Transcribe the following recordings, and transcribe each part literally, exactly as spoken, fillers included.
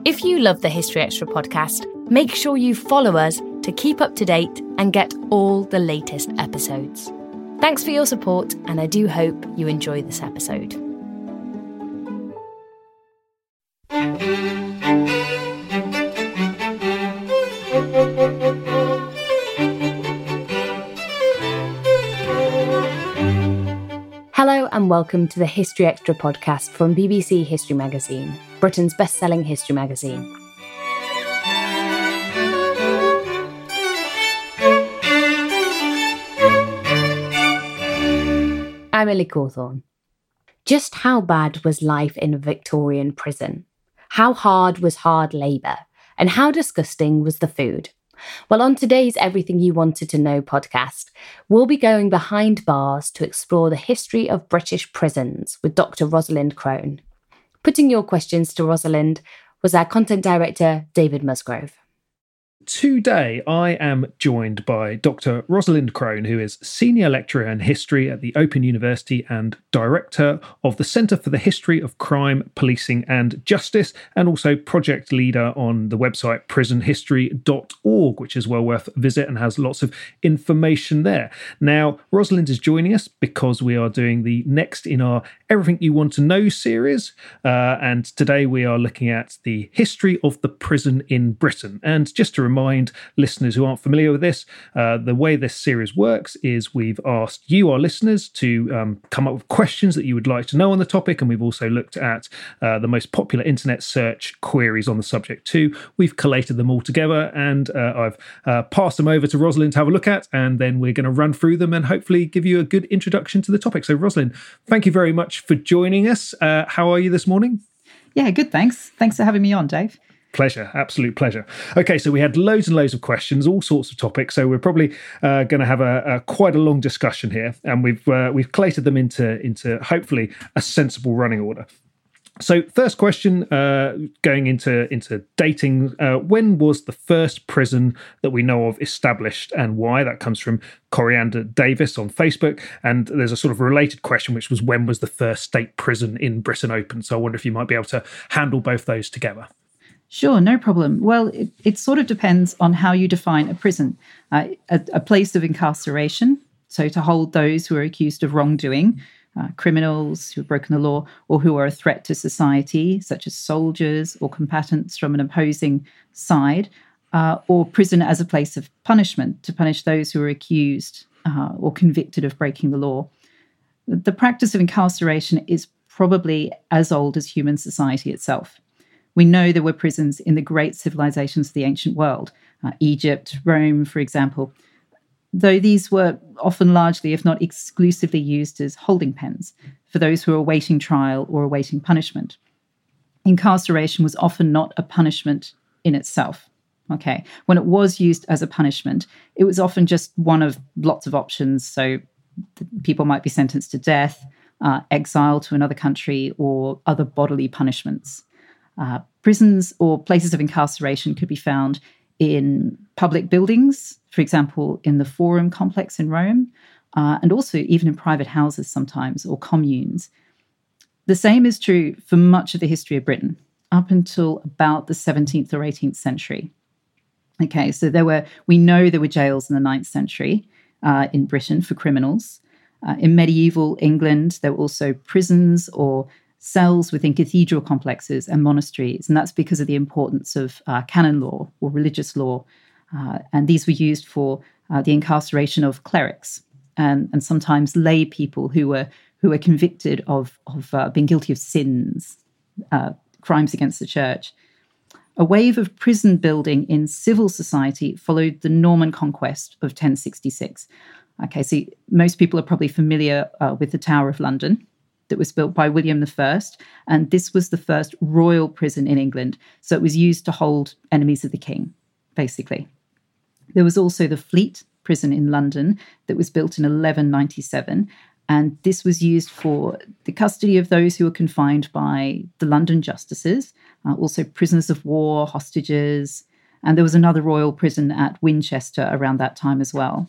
If you love the History Extra podcast, make sure you follow us to keep up to date and get all the latest episodes. Thanks for your support, and I do hope you enjoy this episode. Hello and welcome to the History Extra podcast from B B C History Magazine, Britain's best-selling history magazine. I'm Ellie Cawthorne. Just how bad was life in a Victorian prison? How hard was hard labour? And how disgusting was the food? Well, on today's Everything You Wanted to Know podcast, we'll be going behind bars to explore the history of British prisons with Doctor Rosalind Crone. Putting your questions to Rosalind was our content director, David Musgrove. Today, I am joined by Doctor Rosalind Crone, who is Senior Lecturer in History at the Open University and Director of the Centre for the History of Crime, Policing and Justice, and also Project Leader on the website prison history dot org, which is well worth a visit and has lots of information there. Now, Rosalind is joining us because we are doing the next in our Everything You Want to Know series, uh, and today we are looking at the history of the prison in Britain. And just to remind listeners who aren't familiar with this, uh, the way this series works is we've asked you, our listeners, to um, come up with questions that you would like to know on the topic, and we've also looked at uh, the most popular internet search queries on the subject too. We've collated them all together, and uh, I've uh, passed them over to Rosalind to have a look at, and then we're going to run through them and hopefully give you a good introduction to the topic. So Rosalind, thank you very much for joining us. Uh, how are you this morning? Yeah, good, thanks. Thanks for having me on, Dave. Pleasure, absolute pleasure. Okay, so we had loads and loads of questions, all sorts of topics. So we're probably uh, going to have a, a quite a long discussion here, and we've uh, we've collated them into into hopefully a sensible running order. So first question, uh, going into into dating, uh, when was the first prison that we know of established and why? That comes from Coriander Davis on Facebook. And there's a sort of related question, which was when was the first state prison in Britain opened? So I wonder if you might be able to handle both those together. Sure, no problem. Well, it, it sort of depends on how you define a prison. Uh, a, a place of incarceration, so to hold those who are accused of wrongdoing, uh, criminals who have broken the law, or who are a threat to society, such as soldiers or combatants from an opposing side, uh, or prison as a place of punishment, to punish those who are accused uh, or convicted of breaking the law. The practice of incarceration is probably as old as human society itself. We know there were prisons in the great civilizations of the ancient world, uh, Egypt, Rome, for example, though these were often largely, if not exclusively, used as holding pens for those who were awaiting trial or awaiting punishment. Incarceration was often not a punishment in itself. Okay, when it was used as a punishment, it was often just one of lots of options. So people might be sentenced to death, uh, exile to another country, or other bodily punishments. Uh, prisons or places of incarceration could be found in public buildings, for example, in the Forum complex in Rome, uh, and also even in private houses sometimes, or communes. The same is true for much of the history of Britain, up until about the seventeenth or eighteenth century. Okay, so there were, we know there were jails in the ninth century uh, in Britain for criminals. Uh, in medieval England, there were also prisons or cells within cathedral complexes and monasteries, and that's because of the importance of uh, canon law or religious law. Uh, and these were used for uh, the incarceration of clerics and, and sometimes lay people who were who were convicted of, of uh, being guilty of sins, uh, crimes against the church. A wave of prison building in civil society followed the Norman conquest of ten sixty-six. Okay, so most people are probably familiar uh, with the Tower of London, that was built by William the First, and this was the first royal prison in England. So it was used to hold enemies of the king, basically. There was also the Fleet prison in London that was built in eleven ninety-seven, and this was used for the custody of those who were confined by the London justices, uh, also prisoners of war, hostages, and there was another royal prison at Winchester around that time as well.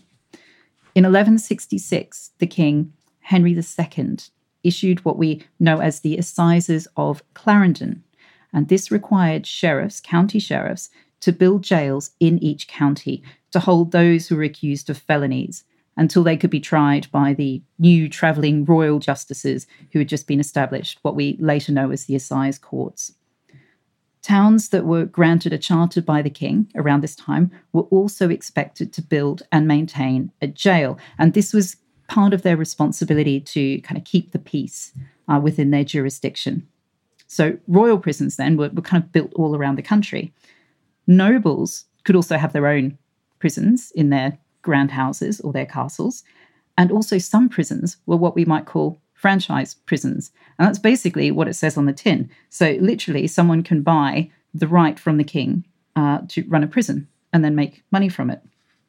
In eleven sixty-six, the king, Henry the Second, issued what we know as the Assizes of Clarendon. And this required sheriffs, county sheriffs, to build jails in each county to hold those who were accused of felonies until they could be tried by the new travelling royal justices who had just been established, what we later know as the assize courts. Towns that were granted a charter by the king around this time were also expected to build and maintain a jail. And this was part of their responsibility to kind of keep the peace uh, within their jurisdiction. So royal prisons then were, were kind of built all around the country. Nobles could also have their own prisons in their grand houses or their castles. And also some prisons were what we might call franchise prisons. And that's basically what it says on the tin. So literally someone can buy the right from the king uh, to run a prison and then make money from it.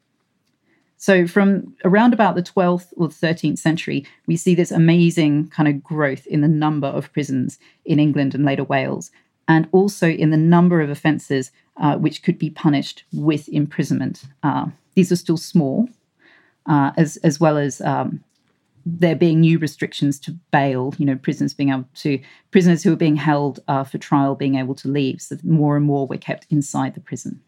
So from around about the twelfth or thirteenth century, we see this amazing kind of growth in the number of prisons in England and later Wales, and also in the number of offences uh, which could be punished with imprisonment. Uh, these are still small, uh, as as well as um, there being new restrictions to bail. You know, prisoners being able to prisoners who are being held uh, for trial being able to leave. So that more and more were kept inside the prison.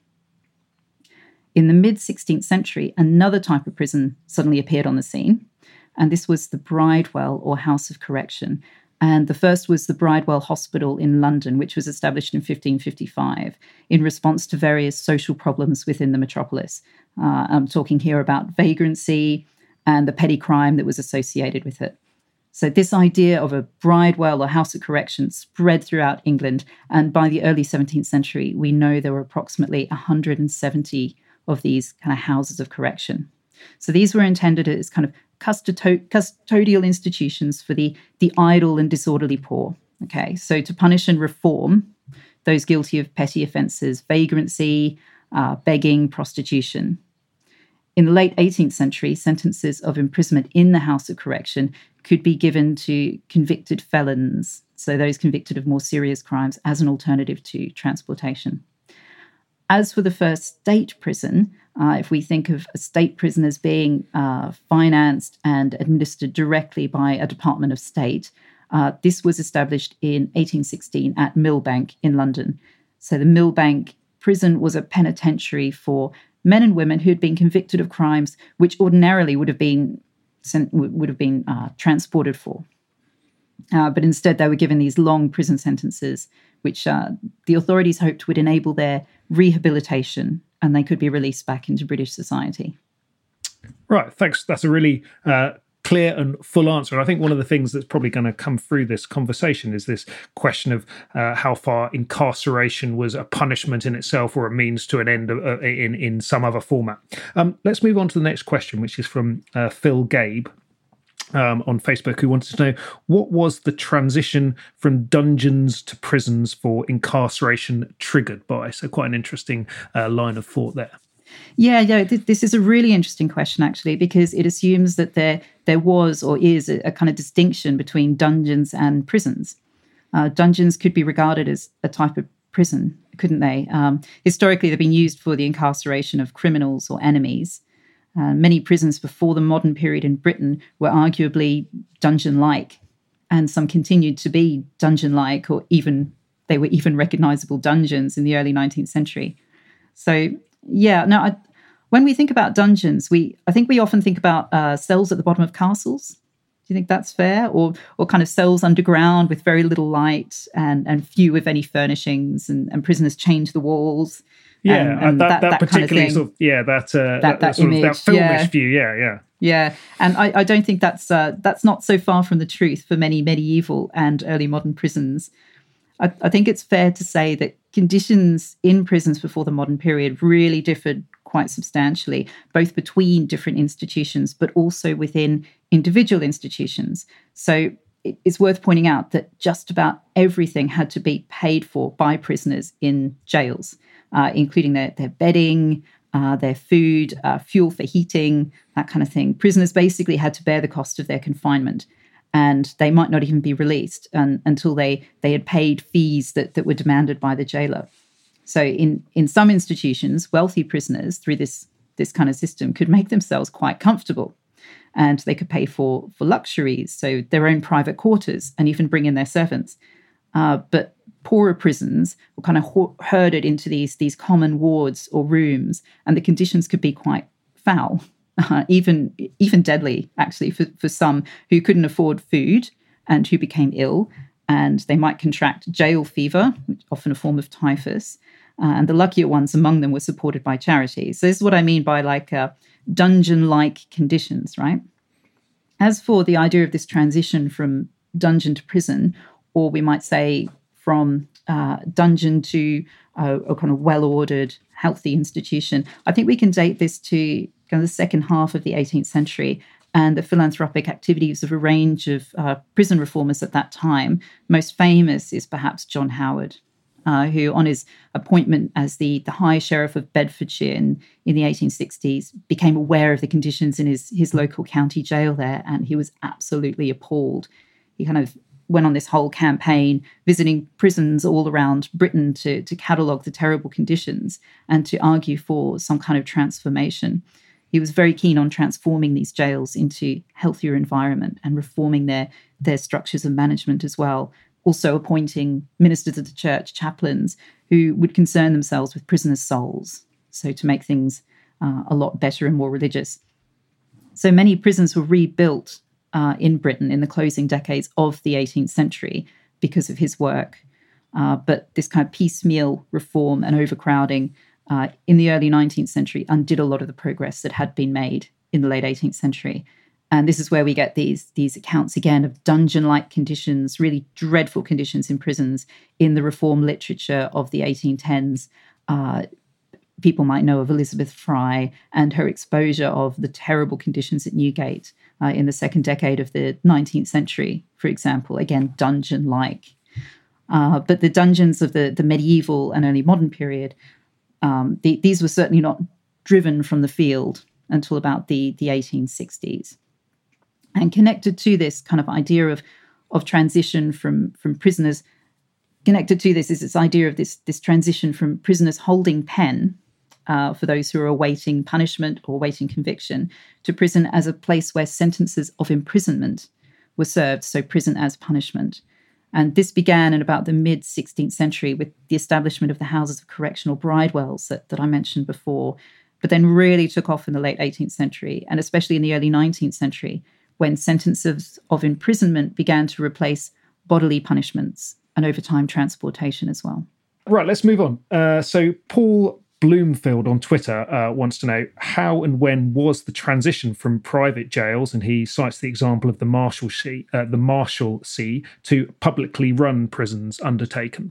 In the mid-sixteenth century, another type of prison suddenly appeared on the scene, and this was the Bridewell or House of Correction. And the first was the Bridewell Hospital in London, which was established in fifteen fifty-five in response to various social problems within the metropolis. Uh, I'm talking here about vagrancy and the petty crime that was associated with it. So this idea of a Bridewell or House of Correction spread throughout England, and by the early seventeenth century, we know there were approximately one hundred seventy of these kind of houses of correction. So these were intended as kind of Custodo- custodial institutions for the, the idle and disorderly poor. Okay, so to punish and reform those guilty of petty offences, vagrancy, uh, begging, prostitution. In the late eighteenth century, sentences of imprisonment in the House of Correction could be given to convicted felons, so those convicted of more serious crimes, as an alternative to transportation. As for the first state prison, uh, if we think of a state prison as being uh, financed and administered directly by a Department of State, uh, this was established in eighteen sixteen at Millbank in London. So the Millbank prison was a penitentiary for men and women who had been convicted of crimes which ordinarily would have been sent, would have been uh, transported for. Uh, but instead, they were given these long prison sentences, which uh, the authorities hoped would enable their rehabilitation and they could be released back into British society. Right, thanks. That's a really uh, clear and full answer. And I think one of the things that's probably going to come through this conversation is this question of uh, how far incarceration was a punishment in itself or a means to an end uh, in, in some other format. Um, let's move on to the next question, which is from uh, Phil Gabe. Um, on Facebook, who wanted to know what was the transition from dungeons to prisons for incarceration triggered by? So quite an interesting uh, line of thought there. Yeah, yeah. Th- this is a really interesting question, actually, because it assumes that there there was or is a, a kind of distinction between dungeons and prisons. Uh, dungeons could be regarded as a type of prison, couldn't they? Um, historically, they've been used for the incarceration of criminals or enemies. Uh, many prisons before the modern period in Britain were arguably dungeon-like, and some continued to be dungeon-like, or even they were even recognizable dungeons in the early nineteenth century. So, yeah, no, I, when we think about dungeons, we I think we often think about uh, cells at the bottom of castles. Do you think that's fair? Or or kind of cells underground with very little light and, and few, if any, furnishings, and, and prisoners chained the walls. Yeah, and, and that, that, that, that particularly kind of sort of, yeah, that, uh, that, that, that sort image, of, that filmish yeah. view, yeah, yeah. Yeah, and I, I don't think that's uh, that's not so far from the truth for many medieval and early modern prisons. I, I think it's fair to say that conditions in prisons before the modern period really differed quite substantially, both between different institutions, but also within individual institutions. So it's worth pointing out that just about everything had to be paid for by prisoners in jails, uh, including their, their bedding, uh, their food, uh, fuel for heating, that kind of thing. Prisoners basically had to bear the cost of their confinement, and they might not even be released un, until they, they had paid fees that, that were demanded by the jailer. So in, in some institutions, wealthy prisoners, through this, this kind of system, could make themselves quite comfortable. And they could pay for, for luxuries, so their own private quarters, and even bring in their servants. Uh, but poorer prisons were kind of ho- herded into these, these common wards or rooms, and the conditions could be quite foul, uh, even, even deadly, actually, for, for some who couldn't afford food and who became ill. And they might contract jail fever, which often a form of typhus. Uh, and the luckier ones among them were supported by charities. So this is what I mean by like uh, dungeon-like conditions, right? As for the idea of this transition from dungeon to prison, or we might say from uh, dungeon to uh, a kind of well-ordered, healthy institution, I think we can date this to kind of the second half of the eighteenth century and the philanthropic activities of a range of uh, prison reformers at that time. Most famous is perhaps John Howard, uh, who on his appointment as the, the High Sheriff of Bedfordshire in, in the eighteen sixties became aware of the conditions in his, his local county jail there, and he was absolutely appalled. He kind of went on this whole campaign visiting prisons all around Britain to, to catalogue the terrible conditions and to argue for some kind of transformation. He was very keen on transforming these jails into healthier environment and reforming their, their structures of management as well. Also appointing ministers of the church, chaplains, who would concern themselves with prisoners' souls, so to make things uh, a lot better and more religious. So many prisons were rebuilt uh, in Britain in the closing decades of the eighteenth century because of his work. Uh, but this kind of piecemeal reform and overcrowding uh, in the early nineteenth century undid a lot of the progress that had been made in the late eighteenth century. And this is where we get these, these accounts again of dungeon-like conditions, really dreadful conditions in prisons in the reform literature of the eighteen tens. Uh, people might know of Elizabeth Fry and her exposure of the terrible conditions at Newgate uh, in the second decade of the nineteenth century, for example, again, dungeon-like. Uh, but the dungeons of the, the medieval and early modern period, um, the, these were certainly not driven from the field until about the, the eighteen sixties. And connected to this kind of idea of, of transition from, from prisoners, connected to this is this idea of this, this transition from prisoners holding pen uh, for those who are awaiting punishment or awaiting conviction to prison as a place where sentences of imprisonment were served, so prison as punishment. And this began in about the mid-sixteenth century with the establishment of the Houses of Correctional Bridewells that, that I mentioned before, but then really took off in the late eighteenth century, and especially in the early nineteenth century, when sentences of imprisonment began to replace bodily punishments and over time transportation as well. Right, let's move on. Uh, so Paul Bloomfield on Twitter uh, wants to know how and when was the transition from private jails, and he cites the example of the Marshalsea, uh, the Marshalsea to publicly run prisons undertaken.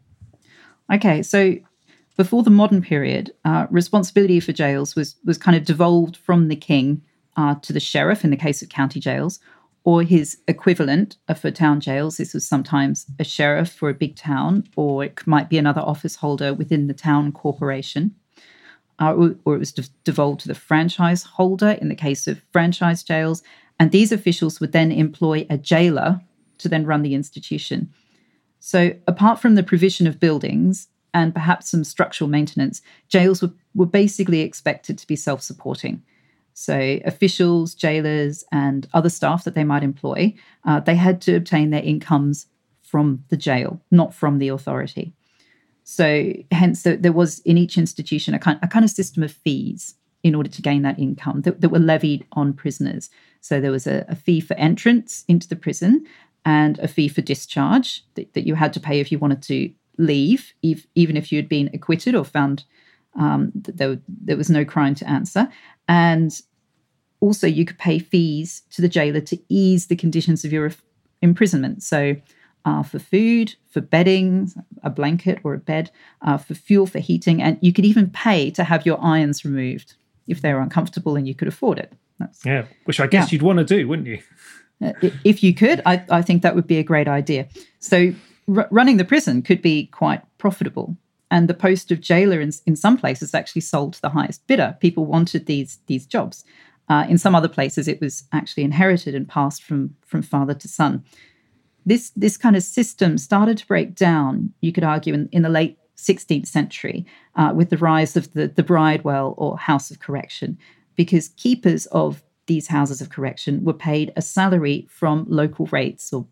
Okay, so before the modern period, uh, responsibility for jails was was kind of devolved from the king Uh, to the sheriff in the case of county jails, or his equivalent uh, for town jails. This was sometimes a sheriff for a big town, or it might be another office holder within the town corporation, uh, or, or it was de- devolved to the franchise holder in the case of franchise jails. And these officials would then employ a jailer to then run the institution. So apart from the provision of buildings and perhaps some structural maintenance, jails were, were basically expected to be self-supporting. So officials, jailers, and other staff that they might employ, uh, they had to obtain their incomes from the jail, not from the authority. So hence the, there was in each institution a kind, a kind of system of fees in order to gain that income that, that were levied on prisoners. So there was a, a fee for entrance into the prison and a fee for discharge that, that you had to pay if you wanted to leave, if, even if you had been acquitted or found um, that there, there was no crime to answer. And also you could pay fees to the jailer to ease the conditions of your imprisonment. So uh, for food, for bedding, a blanket or a bed, uh, for fuel, for heating, and you could even pay to have your irons removed if they were uncomfortable and you could afford it. That's, yeah, which I guess yeah. you'd want to do, wouldn't you? Uh, if you could, I, I think that would be a great idea. So r- running the prison could be quite profitable. And the post of jailer in, in some places actually sold to the highest bidder. People wanted these, these jobs. Uh, in some other places, it was actually inherited and passed from, from father to son. This, this kind of system started to break down, you could argue, in, in the late sixteenth century uh, with the rise of the, the Bridewell or House of Correction, because keepers of these houses of correction were paid a salary from local rates or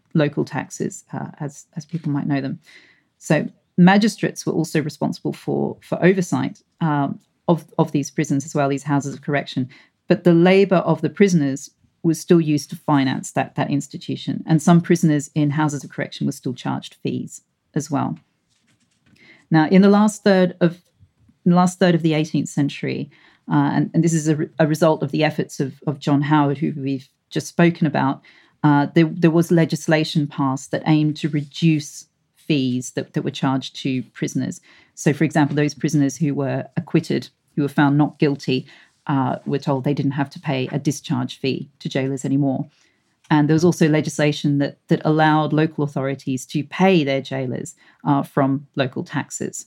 local taxes, uh, as, as people might know them. So magistrates were also responsible for, for oversight um, of, of these prisons as well, these houses of correction. But the labour of the prisoners was still used to finance that, that institution. And some prisoners in houses of correction were still charged fees as well. Now, in the last third of in the last third of the eighteenth century, uh, and, and this is a, re- a result of the efforts of, of John Howard, who we've just spoken about, uh, there, there was legislation passed that aimed to reduce fees that, that were charged to prisoners. So, for example, those prisoners who were acquitted, who were found not guilty, uh, were told they didn't have to pay a discharge fee to jailers anymore. And there was also legislation that, that allowed local authorities to pay their jailers uh, from local taxes.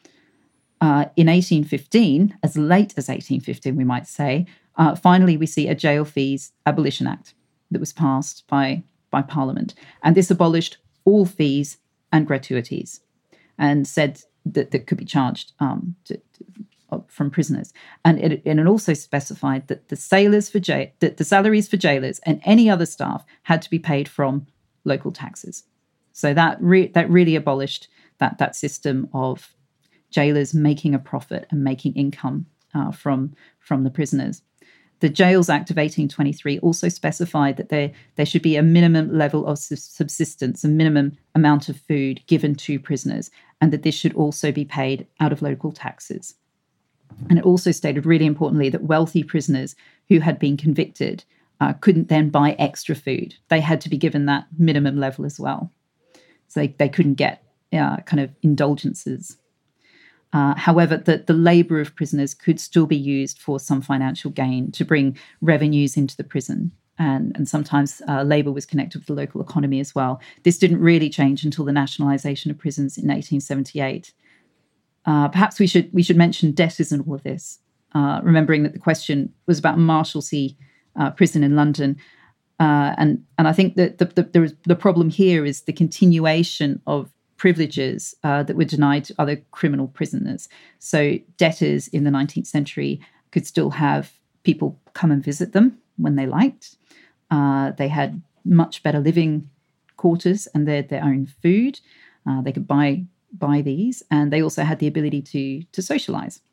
Uh, in eighteen fifteen, as late as eighteen fifteen, we might say, uh, finally we see a Jail Fees Abolition Act that was passed by, by Parliament. And this abolished all fees and gratuities and said that that could be charged um, to, to, from prisoners. And it, and it also specified that the sailors for jail, that the salaries for jailers and any other staff had to be paid from local taxes. So that re- that really abolished that that system of jailers making a profit and making income uh, from, from the prisoners. The Jails Act of eighteen twenty-three also specified that there, there should be a minimum level of subsistence, a minimum amount of food given to prisoners, and that this should also be paid out of local taxes. And it also stated, really importantly, that wealthy prisoners who had been convicted uh, couldn't then buy extra food. They had to be given that minimum level as well. So they, they couldn't get uh, kind of indulgences. Uh, however, the, the labour of prisoners could still be used for some financial gain to bring revenues into the prison. And, and sometimes uh, labour was connected with the local economy as well. This didn't really change until the nationalisation of prisons in eighteen seventy-eight. Uh, perhaps we should we should mention debtors in all of this, uh, remembering that the question was about Marshalsea uh, prison in London. Uh, and, and I think that the, the, the, the problem here is the continuation of privileges uh, that were denied to other criminal prisoners. So debtors in the nineteenth century could still have people come and visit them when they liked. Uh, they had much better living quarters and their their own food. Uh, they could buy buy these, and they also had the ability to to socialise.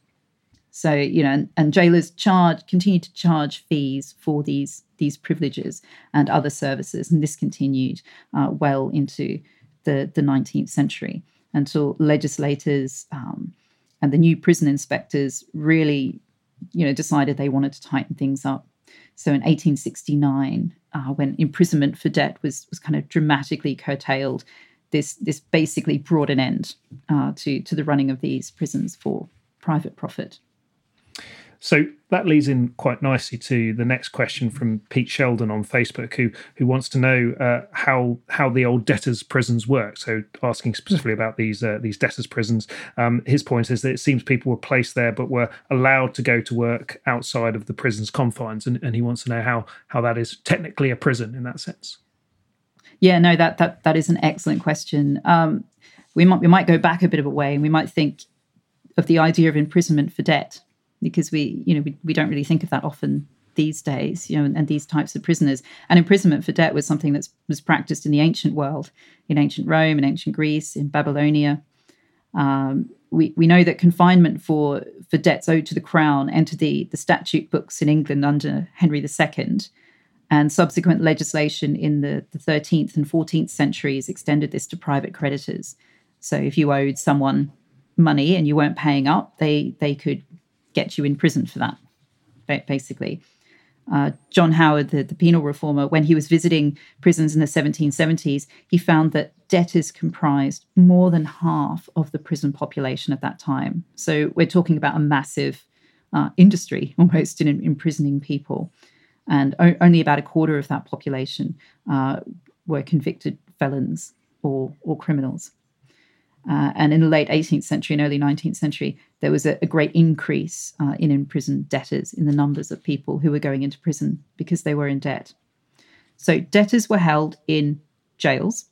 So you know, and, and jailers charge continued to charge fees for these these privileges and other services, and this continued uh, well into the, the nineteenth century until legislators um, and the new prison inspectors really, you know, decided they wanted to tighten things up. So in eighteen sixty-nine, uh, when imprisonment for debt was was kind of dramatically curtailed, this this basically brought an end uh, to to the running of these prisons for private profit. So that leads in quite nicely to the next question from Pete Sheldon on Facebook, who who wants to know uh, how how the old debtors' prisons work. So asking specifically about these uh, these debtors' prisons. Um, his point is that it seems people were placed there but were allowed to go to work outside of the prison's confines, and, and he wants to know how how that is technically a prison in that sense. Yeah, no, that that that is an excellent question. Um, we might we might go back a bit of a way, and we might think of the idea of imprisonment for debt, because we, you know, we, we don't really think of that often these days, you know, and, and these types of prisoners. And imprisonment for debt was something that was practiced in the ancient world, in ancient Rome, in ancient Greece, in Babylonia. Um, we, we know that confinement for, for debts owed to the crown entered the, the statute books in England under Henry the Second, and subsequent legislation in the, the thirteenth and fourteenth centuries extended this to private creditors. So if you owed someone money and you weren't paying up, they they could get you in prison for that, basically. Uh, John Howard, the, the penal reformer, when he was visiting prisons in the seventeen seventies, he found that debtors comprised more than half of the prison population at that time. So we're talking about a massive uh, industry almost in imprisoning people. And o- only about a quarter of that population uh, were convicted felons or, or criminals. Uh, and in the late eighteenth century and early nineteenth century, there was a, a great increase uh, in imprisoned debtors, in the numbers of people who were going into prison because they were in debt. So debtors were held in jails,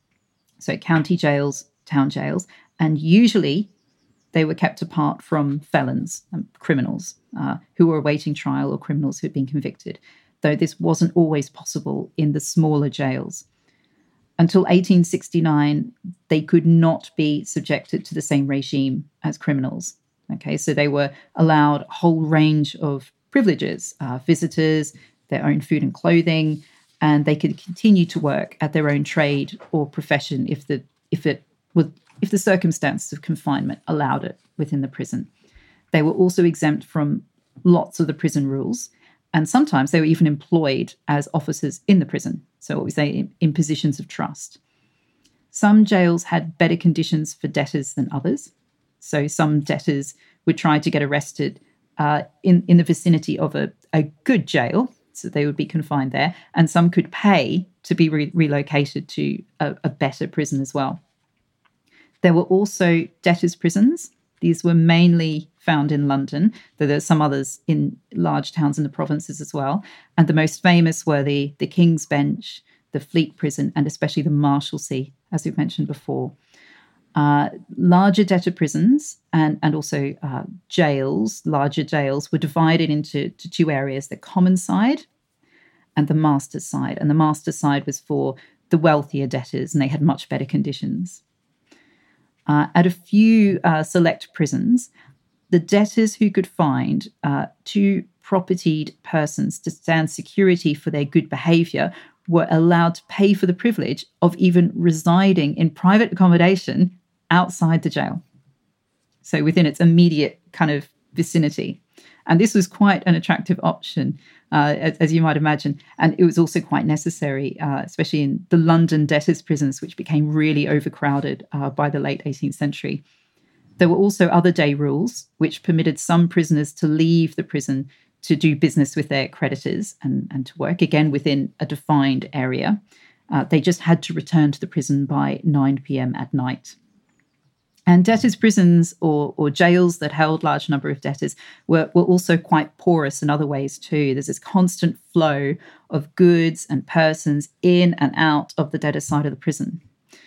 so county jails, town jails, and usually they were kept apart from felons and criminals uh, who were awaiting trial, or criminals who had been convicted, though this wasn't always possible in the smaller jails. until eighteen sixty-nine, they could not be subjected to the same regime as criminals. Okay, so they were allowed a whole range of privileges, uh, visitors, their own food and clothing, and they could continue to work at their own trade or profession if the if it would if the circumstances of confinement allowed it within the prison. They were also exempt from lots of the prison rules, and sometimes they were even employed as officers in the prison, so what we say in, in positions of trust. Some jails had better conditions for debtors than others. So some debtors would try to get arrested uh, in, in the vicinity of a, a good jail, so they would be confined there, and some could pay to be re- relocated to a, a better prison as well. There were also debtors' prisons. These were mainly found in London, though there are some others in large towns in the provinces as well. And the most famous were the, the King's Bench, the Fleet Prison, and especially the Marshalsea, as we've mentioned before. Uh, larger debtor prisons and, and also uh, jails, larger jails, were divided into to two areas, the common side and the master's side. And the master's side was for the wealthier debtors, and they had much better conditions. Uh, at a few uh, select prisons, the debtors who could find uh, two propertied persons to stand security for their good behaviour were allowed to pay for the privilege of even residing in private accommodation outside the jail, so within its immediate kind of vicinity. And this was quite an attractive option, uh, as, as you might imagine. And it was also quite necessary, uh, especially in the London debtors' prisons, which became really overcrowded uh, by the late eighteenth century. There were also other day rules, which permitted some prisoners to leave the prison to do business with their creditors and, and to work, again, within a defined area. Uh, they just had to return to the prison by nine p.m. at night. And debtors' prisons or, or jails that held large number of debtors were, were also quite porous in other ways too. There's this constant flow of goods and persons in and out of the debtor side of the prison.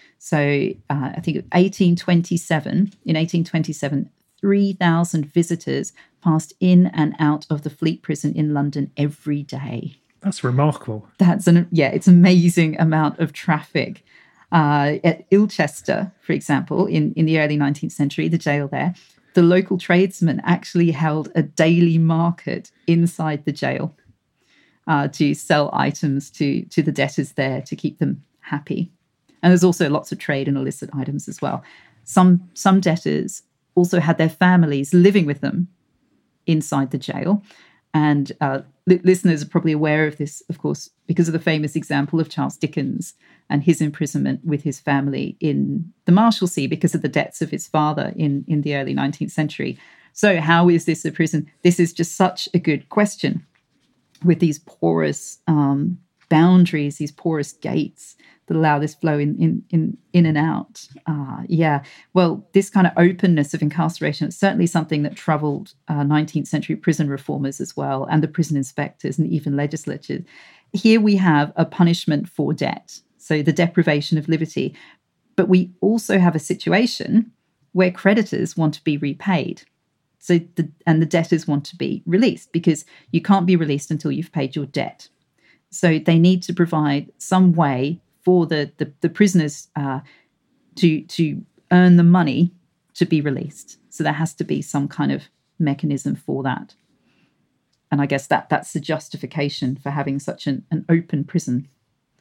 So uh, I think eighteen twenty-seven, in eighteen twenty-seven, three thousand visitors passed in and out of the Fleet Prison in London every day. That's remarkable. That's an yeah, it's an amazing amount of traffic. Uh, at Ilchester, for example, in, in the early nineteenth century, the jail there, the local tradesmen actually held a daily market inside the jail uh, to sell items to, to the debtors there to keep them happy. And there's also lots of trade in illicit items as well. Some, some debtors also had their families living with them inside the jail. And uh, li- listeners are probably aware of this, of course, because of the famous example of Charles Dickens and his imprisonment with his family in the Marshalsea because of the debts of his father in, in the early nineteenth century. So how is this a prison? This is just such a good question with these porous um, boundaries, these porous gates that allow this flow in in in, in and out. Uh, yeah, well, this kind of openness of incarceration is certainly something that troubled uh, nineteenth century prison reformers as well, and the prison inspectors and even legislatures. Here we have a punishment for debt, so the deprivation of liberty. But we also have a situation where creditors want to be repaid. So the, and the debtors want to be released because you can't be released until you've paid your debt. So they need to provide some way for the, the, the prisoners uh, to, to earn the money to be released. So there has to be some kind of mechanism for that. And I guess that that's the justification for having such an, an open prison.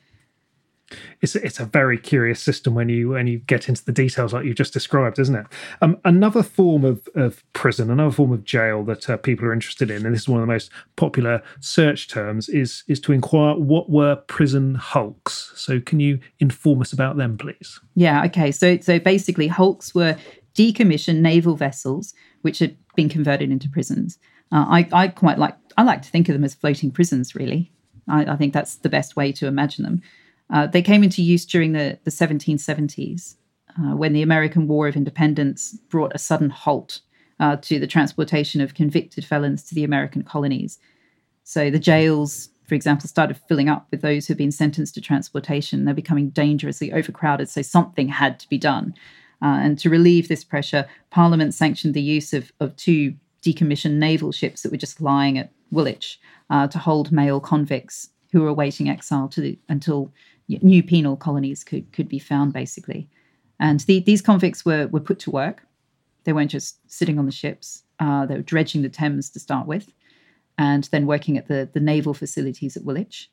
It's it's a very curious system when you when you get into the details like you've just described, isn't it? Um, another form of, of prison, another form of jail that uh, people are interested in, and this is one of the most popular search terms, is is to inquire what were prison hulks. So can you inform us about them, please? Yeah, okay. So so basically, hulks were decommissioned naval vessels which had been converted into prisons. Uh, I I quite like I like to think of them as floating prisons. Really, I, I think that's the best way to imagine them. Uh, they came into use during the, the seventeen seventies, uh, when the American War of Independence brought a sudden halt uh, to the transportation of convicted felons to the American colonies. So the jails, for example, started filling up with those who've been sentenced to transportation. They're becoming dangerously overcrowded, so something had to be done. Uh, and to relieve this pressure, Parliament sanctioned the use of, of two decommissioned naval ships that were just lying at Woolwich uh, to hold male convicts who were awaiting exile to the, until new penal colonies could could be found, basically. And the, these convicts were were put to work. They weren't just sitting on the ships. Uh, they were dredging the Thames to start with, and then working at the, the naval facilities at Woolwich.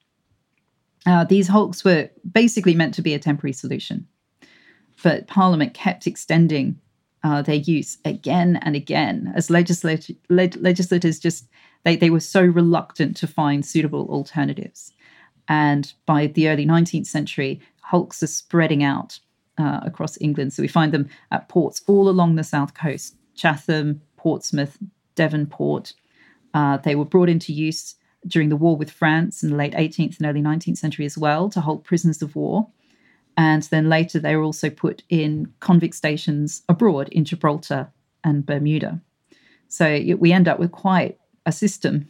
Uh, these hulks were basically meant to be a temporary solution, but Parliament kept extending uh, their use again and again as legislat- leg- legislators just, they, they were so reluctant to find suitable alternatives. And by the early nineteenth century, hulks are spreading out uh, across England. So we find them at ports all along the south coast, Chatham, Portsmouth, Devonport. Uh, they were brought into use during the war with France in the late eighteenth and early nineteenth century as well to hold prisoners of war. And then later they were also put in convict stations abroad in Gibraltar and Bermuda. So it, we end up with quite a system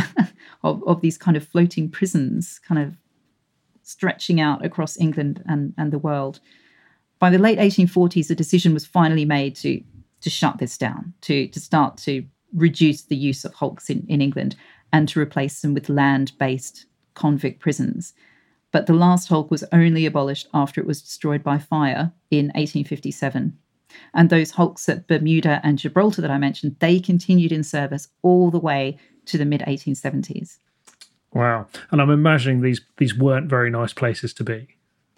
of, of these kind of floating prisons kind of stretching out across England and, and the world. By the late eighteen forties, a decision was finally made to, to shut this down, to, to start to reduce the use of hulks in, in England and to replace them with land-based convict prisons. But the last hulk was only abolished after it was destroyed by fire in eighteen fifty-seven. And those hulks at Bermuda and Gibraltar that I mentioned, they continued in service all the way to the mid eighteen seventies. Wow. And I'm imagining these these weren't very nice places to be.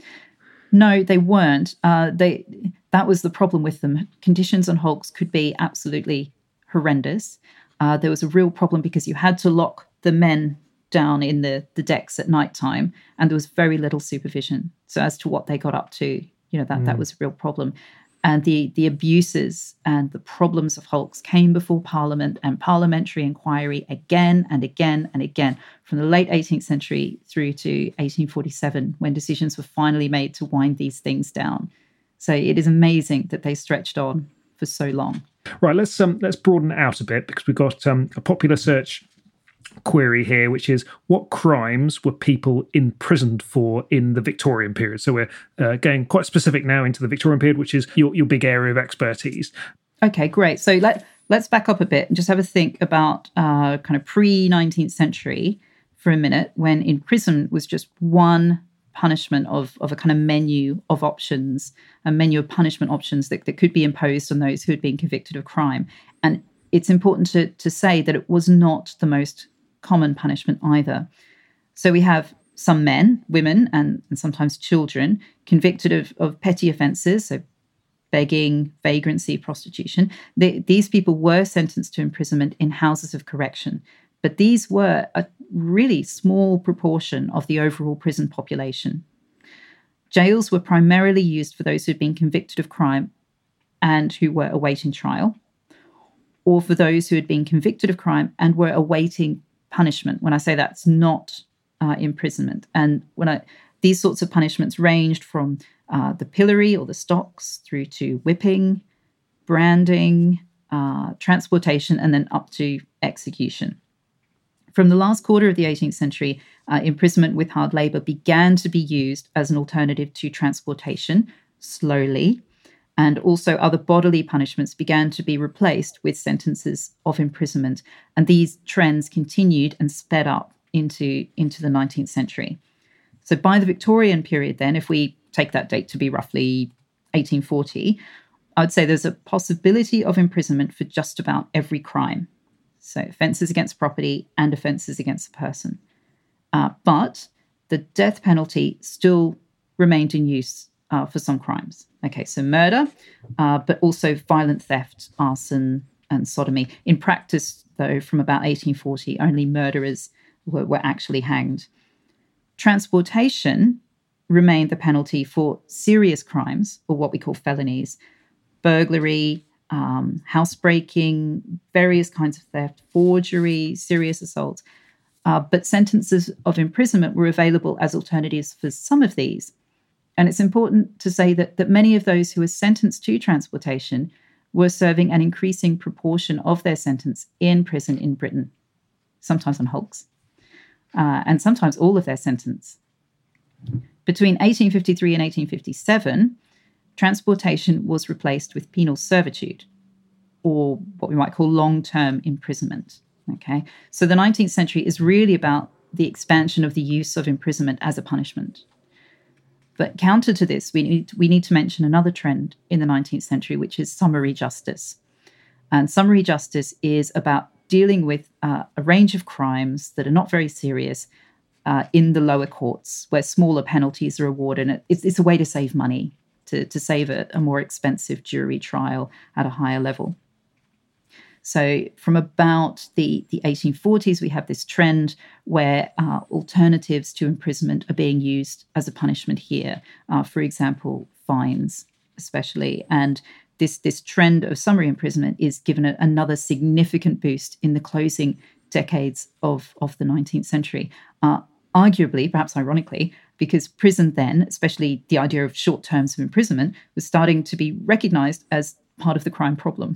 No, they weren't. Uh, they that was the problem with them. Conditions on hulks could be absolutely horrendous. Uh, there was a real problem because you had to lock the men down in the, the decks at nighttime, and there was very little supervision. So as to what they got up to, you know, that, mm. that was a real problem. And the, the abuses and the problems of hulks came before Parliament and parliamentary inquiry again and again and again from the late eighteenth century through to eighteen forty-seven, when decisions were finally made to wind these things down. So it is amazing that they stretched on for so long. Right, let's um, let's broaden it out a bit, because we've got um, a popular search query here, which is what crimes were people imprisoned for in the Victorian period? So we're uh, going quite specific now into the Victorian period, which is your, your big area of expertise. Okay, great. So let, let's back up a bit and just have a think about uh, kind of pre-nineteenth century for a minute, when imprisonment was just one punishment of, of a kind of menu of options, a menu of punishment options that, that could be imposed on those who had been convicted of crime. And it's important to, to say that it was not the most common punishment either. So we have some men, women, and, and sometimes children convicted of, of petty offences, so begging, vagrancy, prostitution. They, these people were sentenced to imprisonment in houses of correction, but these were a really small proportion of the overall prison population. Jails were primarily used for those who had been convicted of crime and who were awaiting trial, or for those who had been convicted of crime and were awaiting punishment. When I say that's not uh, imprisonment. And when I, these sorts of punishments ranged from uh, the pillory or the stocks through to whipping, branding, uh, transportation, and then up to execution. From the last quarter of the eighteenth century, uh, imprisonment with hard labour began to be used as an alternative to transportation, slowly, and also other bodily punishments began to be replaced with sentences of imprisonment. And these trends continued and sped up into, into the nineteenth century. So by the Victorian period then, if we take that date to be roughly eighteen forty, I would say there's a possibility of imprisonment for just about every crime. So offences against property and offences against a person. Uh, but the death penalty still remained in use uh, for some crimes. Okay, so murder, uh, but also violent theft, arson, and sodomy. In practice, though, from about eighteen forty, only murderers were, were actually hanged. Transportation remained the penalty for serious crimes, or what we call felonies, burglary, um, housebreaking, various kinds of theft, forgery, serious assault. Uh, but sentences of imprisonment were available as alternatives for some of these. And it's important to say that, that many of those who were sentenced to transportation were serving an increasing proportion of their sentence in prison in Britain, sometimes on hulks, uh, and sometimes all of their sentence. Between eighteen fifty-three and eighteen fifty-seven, transportation was replaced with penal servitude, or what we might call long-term imprisonment. Okay, so the nineteenth century is really about the expansion of the use of imprisonment as a punishment. But counter to this, we need, we need to mention another trend in the nineteenth century, which is summary justice. And summary justice is about dealing with uh, a range of crimes that are not very serious uh, in the lower courts, where smaller penalties are awarded. And it's, it's a way to save money, to, to save a, a more expensive jury trial at a higher level. So from about the, the eighteen forties, we have this trend where uh, alternatives to imprisonment are being used as a punishment here. Uh, for example, fines especially. And this, this trend of summary imprisonment is given a, another significant boost in the closing decades of, of the nineteenth century. Uh, arguably, perhaps ironically, because prison then, especially the idea of short terms of imprisonment, was starting to be recognised as part of the crime problem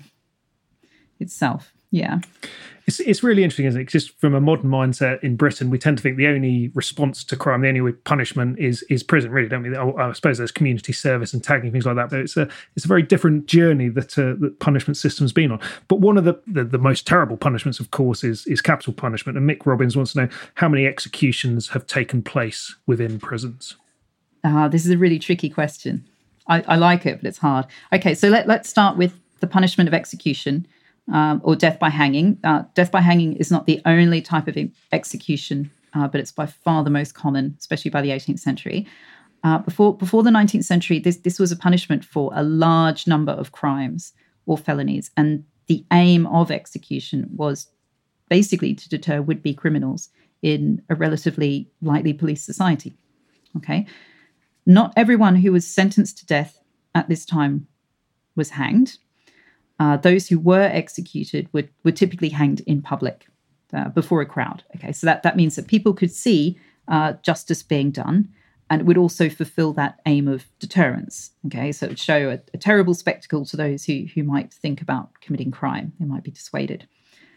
itself. Yeah. It's it's really interesting, isn't it? Just from a modern mindset in Britain, we tend to think the only response to crime, the only punishment is is prison, really, don't we? I, I suppose there's community service and tagging, things like that, but it's a it's a very different journey that uh, that punishment system's been on. But one of the, the, the most terrible punishments, of course, is is capital punishment. And Mick Robbins wants to know how many executions have taken place within prisons. Ah, this is a really tricky question. I, I like it, but it's hard. Okay, so let, let's start with the punishment of execution. Um, or death by hanging. Uh, death by hanging is not the only type of execution, uh, but it's by far the most common, especially by the eighteenth century. Uh, before before the nineteenth century, this, this was a punishment for a large number of crimes or felonies. And the aim of execution was basically to deter would-be criminals in a relatively lightly policed society. Okay, not everyone who was sentenced to death at this time was hanged. Uh, those who were executed were, were typically hanged in public uh, before a crowd. Okay, so that, that means that people could see uh, justice being done, and it would also fulfill that aim of deterrence. Okay, so it would show a, a terrible spectacle to those who, who might think about committing crime. They might be dissuaded.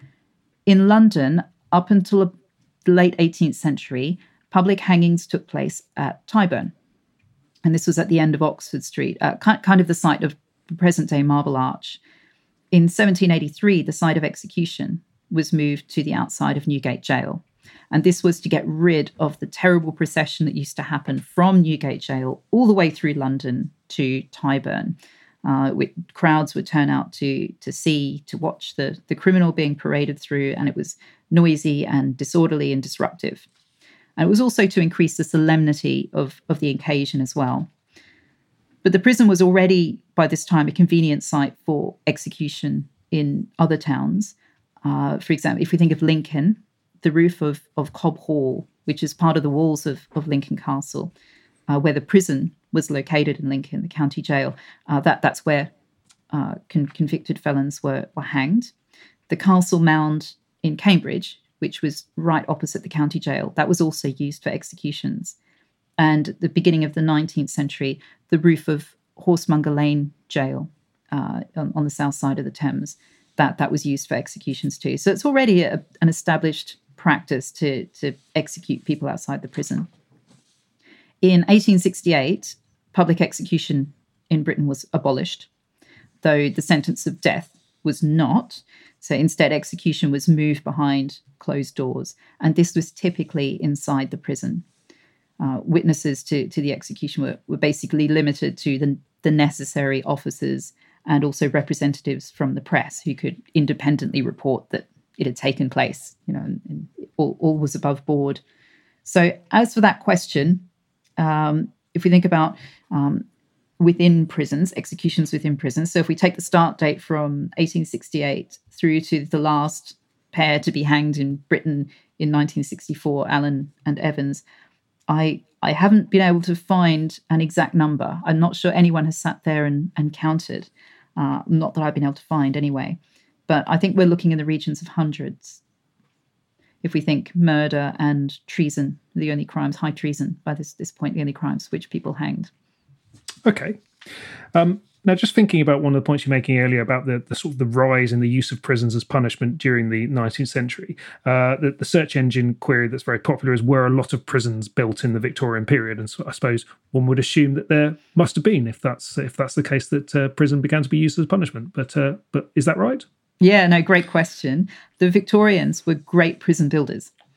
In London, up until the late eighteenth century, public hangings took place at Tyburn. And this was at the end of Oxford Street, uh, kind of the site of the present-day Marble Arch. In seventeen eighty-three, the site of execution was moved to the outside of Newgate Jail. And this was to get rid of the terrible procession that used to happen from Newgate Jail all the way through London to Tyburn. Uh, with, crowds would turn out to, to see, to watch the, the criminal being paraded through, and it was noisy and disorderly and disruptive. And it was also to increase the solemnity of, of the occasion as well. But the prison was already, by this time, a convenient site for execution in other towns. Uh, for example, if we think of Lincoln, the roof of, of Cobb Hall, which is part of the walls of, of Lincoln Castle, uh, where the prison was located in Lincoln, the county jail, uh, that, that's where uh, con- convicted felons were, were hanged. The Castle Mound in Cambridge, which was right opposite the county jail, that was also used for executions. And at the beginning of the nineteenth century, the roof of Horsemonger Lane Jail uh, on, on the south side of the Thames, that, that was used for executions too. So it's already a, an established practice to, to execute people outside the prison. In eighteen sixty-eight, public execution in Britain was abolished, though the sentence of death was not. So instead, execution was moved behind closed doors. And this was typically inside the prison. Uh, witnesses to, to the execution were, were basically limited to the, the necessary officers and also representatives from the press who could independently report that it had taken place, you know, and, and all, all was above board. So as for that question, um, if we think about um, within prisons, executions within prisons, so if we take the start date from eighteen sixty-eight through to the last pair to be hanged in Britain in nineteen sixty-four, Allen and Evans, I, I haven't been able to find an exact number. I'm not sure anyone has sat there and, and counted. Uh, not that I've been able to find anyway. But I think we're looking in the regions of hundreds. If we think murder and treason, the only crimes, high treason, by this, this point, the only crimes for which people hanged. Okay. Um, now, just thinking about one of the points you're making earlier about the, the sort of the rise in the use of prisons as punishment during the nineteenth century, uh, the, the search engine query that's very popular is, were a lot of prisons built in the Victorian period? And so I suppose one would assume that there must have been, if that's if that's the case, that uh, prison began to be used as punishment. But uh, but is that right? Yeah, no, great question. The Victorians were great prison builders.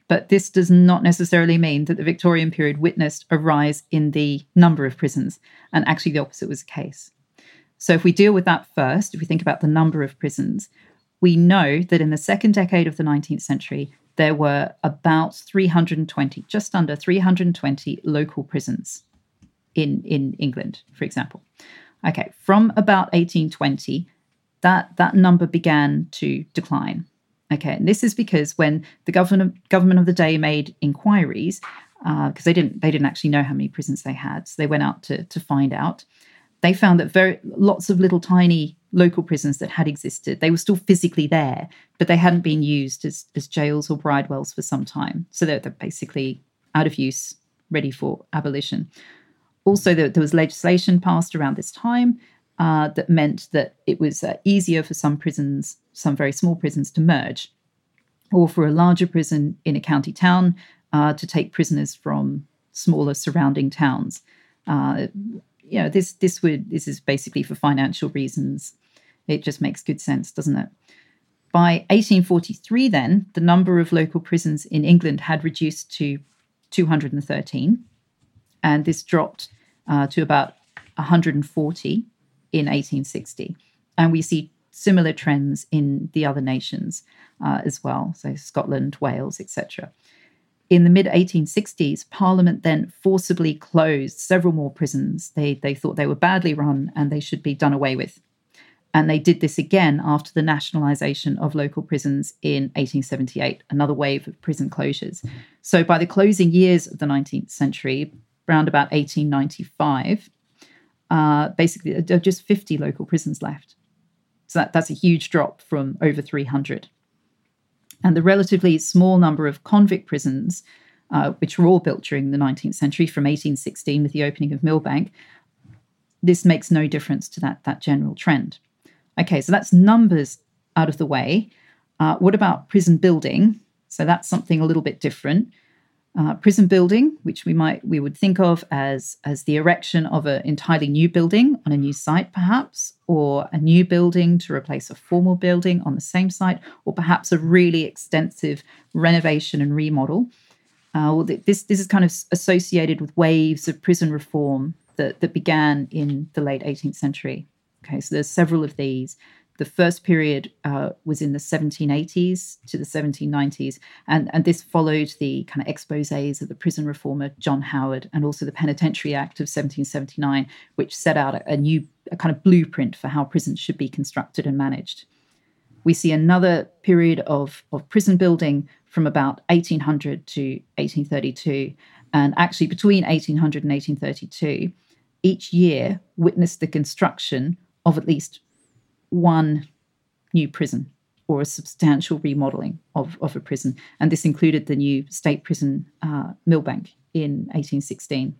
But this does not necessarily mean that the Victorian period witnessed a rise in the number of prisons, and actually the opposite was the case. So if we deal with that first, if we think about the number of prisons, we know that in the second decade of the nineteenth century, there were about three hundred twenty, just under three hundred twenty local prisons in, in England, for example. Okay, from about eighteen twenty, that, that number began to decline. Okay, and this is because when the government government of the day made inquiries, because uh, they didn't they didn't actually know how many prisons they had, so they went out to to find out. They found that very lots of little tiny local prisons that had existed, they were still physically there, but they hadn't been used as as jails or bridewells for some time. So they're, they're basically out of use, ready for abolition. Also, there, there was legislation passed around this time Uh, that meant that it was uh, easier for some prisons, some very small prisons, to merge, or for a larger prison in a county town uh, to take prisoners from smaller surrounding towns. Uh, you know, this this would this is basically for financial reasons. It just makes good sense, doesn't it? By eighteen forty-three, then, the number of local prisons in England had reduced to two hundred thirteen, and this dropped uh, to about one hundred forty in eighteen sixty. And we see similar trends in the other nations uh, as well, so Scotland, Wales, et cetera. In the mid eighteen sixties, Parliament then forcibly closed several more prisons. They, they thought they were badly run and they should be done away with. And they did this again after the nationalisation of local prisons in eighteen seventy-eight, another wave of prison closures. So by the closing years of the nineteenth century, around about eighteen ninety-five, uh, basically there are just fifty local prisons left. So that, that's a huge drop from over three hundred. And the relatively small number of convict prisons, uh, which were all built during the nineteenth century from eighteen sixteen with the opening of Millbank, this makes no difference to that, that general trend. Okay, so that's numbers out of the way. Uh, what about prison building? So that's something a little bit different. Uh, prison building, which we might we would think of as, as the erection of an entirely new building on a new site, perhaps, or a new building to replace a former building on the same site, or perhaps a really extensive renovation and remodel. Uh, well, this this is kind of associated with waves of prison reform that, that began in the late eighteenth century. Okay, so there's several of these. The first period uh, was in the seventeen eighties to the seventeen nineties, and, and this followed the kind of exposés of the prison reformer John Howard and also the Penitentiary Act of seventeen seventy-nine, which set out a, a new a kind of blueprint for how prisons should be constructed and managed. We see another period of, of prison building from about eighteen hundred to eighteen thirty-two, and actually between eighteen hundred and eighteen thirty-two, each year witnessed the construction of at least one new prison or a substantial remodelling of, of a prison. And this included the new state prison uh, Millbank in eighteen sixteen.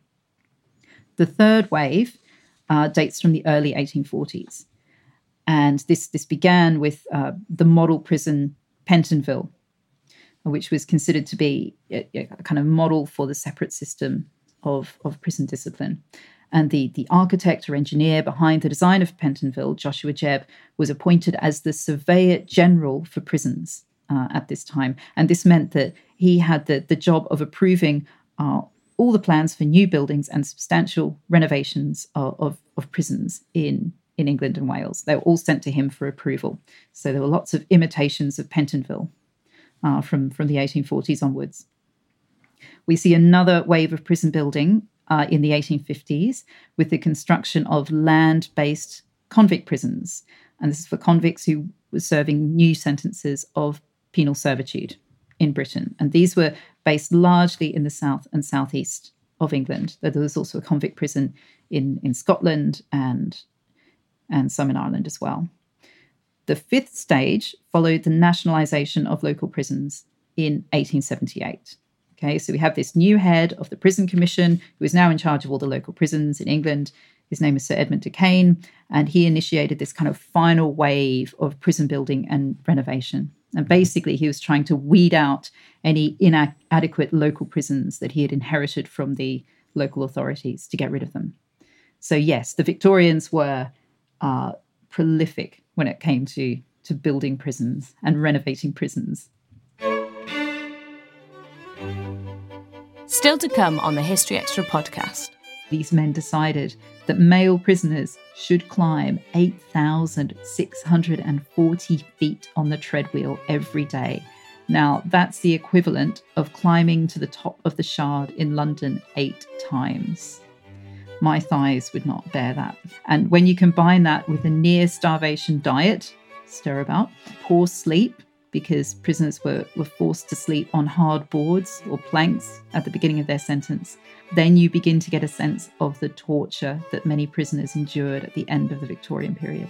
The third wave uh, dates from the early eighteen forties. And this, this began with uh, the model prison Pentonville, which was considered to be a, a kind of model for the separate system of, of prison discipline. And the, the architect or engineer behind the design of Pentonville, Joshua Jebb, was appointed as the Surveyor General for prisons uh, at this time. And this meant that he had the, the job of approving uh, all the plans for new buildings and substantial renovations of, of, of prisons in, in England and Wales. They were all sent to him for approval. So there were lots of imitations of Pentonville uh, from, from the eighteen forties onwards. We see another wave of prison building Uh, in the eighteen fifties with the construction of land-based convict prisons. And this is for convicts who were serving new sentences of penal servitude in Britain. And these were based largely in the south and southeast of England. There was also a convict prison in, in Scotland and, and some in Ireland as well. The fifth stage followed the nationalisation of local prisons in eighteen seventy-eight. Okay, so we have this new head of the Prison Commission who is now in charge of all the local prisons in England. His name is Sir Edmund de Caen, and he initiated this kind of final wave of prison building and renovation. And basically, he was trying to weed out any inadequate local prisons that he had inherited from the local authorities to get rid of them. So yes, the Victorians were uh, prolific when it came to, to building prisons and renovating prisons. Still to come on the History Extra podcast. These men decided that male prisoners should climb eight thousand six hundred forty feet on the treadwheel every day. Now, that's the equivalent of climbing to the top of the Shard in London eight times. My thighs would not bear that. And when you combine that with a near-starvation diet, stir about, poor sleep, because prisoners were, were forced to sleep on hard boards or planks at the beginning of their sentence, then you begin to get a sense of the torture that many prisoners endured at the end of the Victorian period.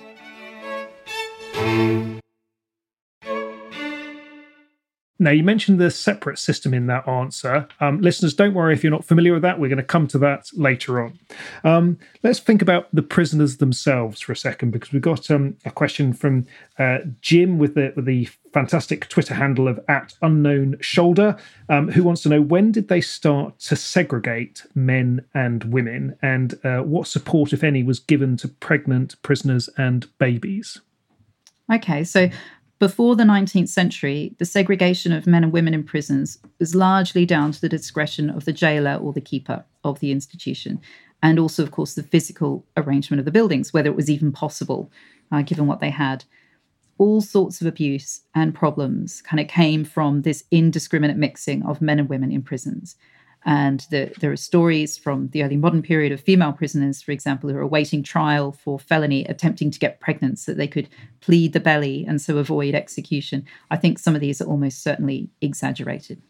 Now, you mentioned the separate system in that answer. Um, listeners, don't worry if you're not familiar with that. We're going to come to that later on. Um, let's think about the prisoners themselves for a second, because we've got um, a question from uh, Jim with the, with the fantastic Twitter handle of at unknown shoulder, um, who wants to know, when did they start to segregate men and women, and uh, what support, if any, was given to pregnant prisoners and babies? Okay, so before the nineteenth century, the segregation of men and women in prisons was largely down to the discretion of the jailer or the keeper of the institution, and also, of course, the physical arrangement of the buildings, whether it was even possible, uh, given what they had. All sorts of abuse and problems kind of came from this indiscriminate mixing of men and women in prisons. And the, there are stories from the early modern period of female prisoners, for example, who are awaiting trial for felony, attempting to get pregnant so that they could plead the belly and so avoid execution. I think some of these are almost certainly exaggerated.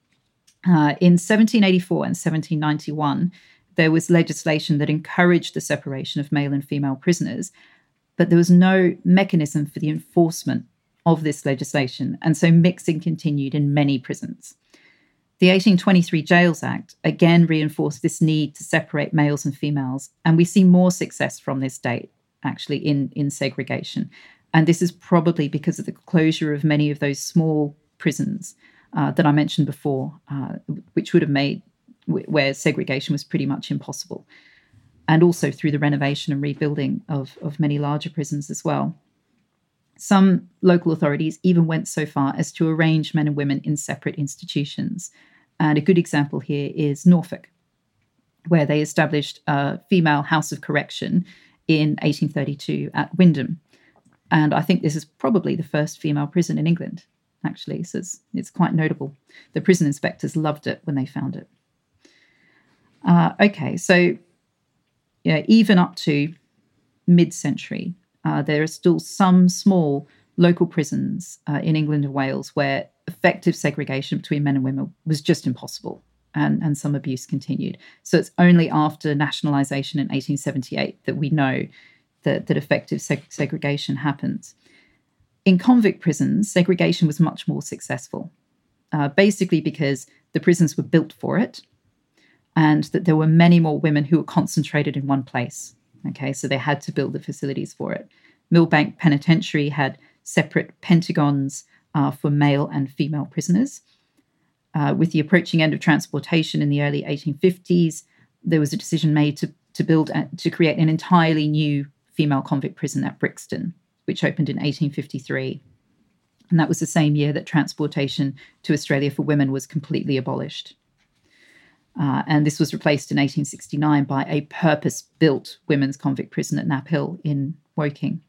Uh, in seventeen eighty-four and seventeen ninety-one, there was legislation that encouraged the separation of male and female prisoners, but there was no mechanism for the enforcement of this legislation, and so mixing continued in many prisons. The eighteen twenty-three Jails Act again reinforced this need to separate males and females, and we see more success from this date, actually, in, in segregation. And this is probably because of the closure of many of those small prisons uh, that I mentioned before, uh, which would have made, where segregation was pretty much impossible. And also through the renovation and rebuilding of, of many larger prisons as well. Some local authorities even went so far as to arrange men and women in separate institutions. And a good example here is Norfolk, where they established a female house of correction in eighteen thirty-two at Wymondham. And I think this is probably the first female prison in England, actually. So it's, it's quite notable. The prison inspectors loved it when they found it. Uh, okay, so yeah, even up to mid-century, Uh, there are still some small local prisons uh, in England and Wales where effective segregation between men and women was just impossible, and, and some abuse continued. So it's only after nationalisation in eighteen seventy-eight that we know that, that effective seg- segregation happens. In convict prisons, segregation was much more successful, uh, basically because the prisons were built for it, and that there were many more women who were concentrated in one place. Okay, so they had to build the facilities for it. Millbank Penitentiary had separate pentagons uh, for male and female prisoners. Uh, with the approaching end of transportation in the early eighteen fifties, there was a decision made to, to build, a, to create an entirely new female convict prison at Brixton, which opened in eighteen fifty-three. And that was the same year that transportation to Australia for women was completely abolished. Uh, and this was replaced in eighteen sixty-nine by a purpose-built women's convict prison at Knapp Hill in Woking.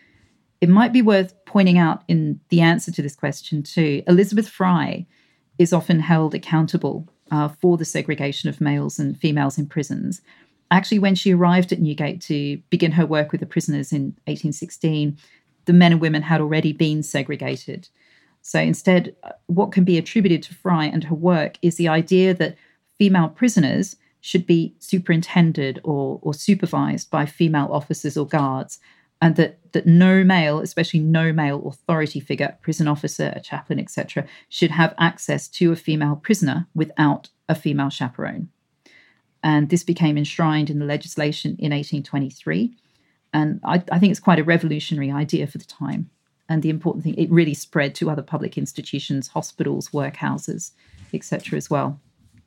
It might be worth pointing out in the answer to this question too, Elizabeth Fry is often held accountable uh, for the segregation of males and females in prisons. Actually, when she arrived at Newgate to begin her work with the prisoners in eighteen sixteen, the men and women had already been segregated. So instead, what can be attributed to Fry and her work is the idea that female prisoners should be superintended or, or supervised by female officers or guards, and that, that no male, especially no male authority figure, prison officer, a chaplain, et cetera, should have access to a female prisoner without a female chaperone. And this became enshrined in the legislation in eighteen twenty-three. And I, I think it's quite a revolutionary idea for the time. And the important thing, it really spread to other public institutions, hospitals, workhouses, et cetera as well.